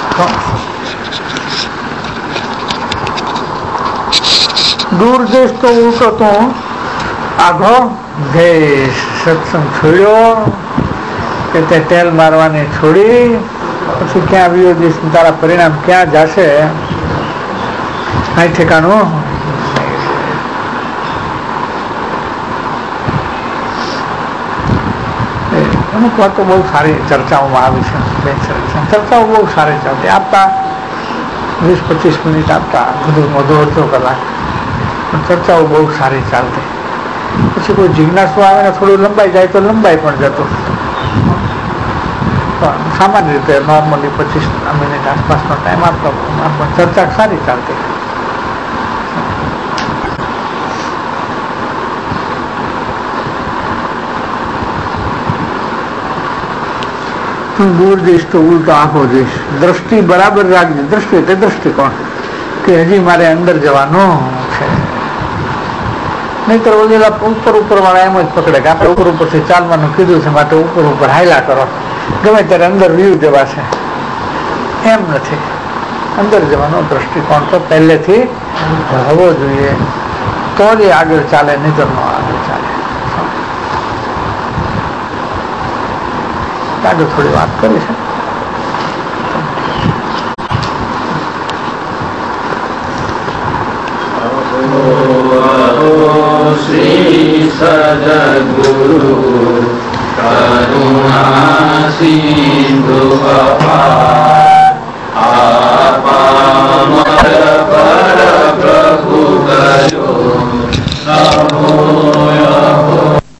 Speaker 2: દૂર જઈશ તો ઉલટો તું આઘો જઈશ. સત્સંગ છોડ્યો કે તે તેલ મારવાની છોડી પછી ક્યાં આવ્યો જઈશ, તારા પરિણામ ક્યાં જશે અહીં ઠેકાણું. અમુક વાતો બહુ સારી ચર્ચાઓમાં આવી છે, ચર્ચાઓ બહુ સારી ચાલતી. આપતા વીસ પચીસ મિનિટ આપતા, બધું મોઢો અડધો કલાક, પણ ચર્ચાઓ બહુ સારી ચાલતી. પછી કોઈ જિજ્ઞાસુ આવે ને થોડું લંબાઈ જાય તો લંબાઈ પણ જતું, પણ સામાન્ય રીતે નોર્મલી પચીસ મિનિટ આસપાસનો ટાઈમ આપતો, પણ ચર્ચા સારી ચાલતી. તું દૂર જઈશ તો ઉલટો આંખો જઈશ. દ્રષ્ટિ બરાબર રાખજે. દ્રષ્ટિ એટલે દ્રષ્ટિકોણ કે હજી મારે અંદર જવાનું છે. નહીતર ઓલેલા ઉપર ઉપર વાળા એમ જ પકડે કે આપણે ઉપર ઉપરથી ચાલવાનું કીધું છે, માટે ઉપર ઉપર હાયલા કરો, ગમે ત્યારે અંદર વ્યૂ જવા છે. એમ નથી. અંદર જવાનો દ્રષ્ટિકોણ તો પહેલેથી હોવો જોઈએ, તો જ આગળ ચાલે, નહીતર નો આગળ ચાલે. આગળ થોડી વાત કરી છે.
Speaker 4: શ્રી સદગુરુ કરુણા સિંધુ અપાર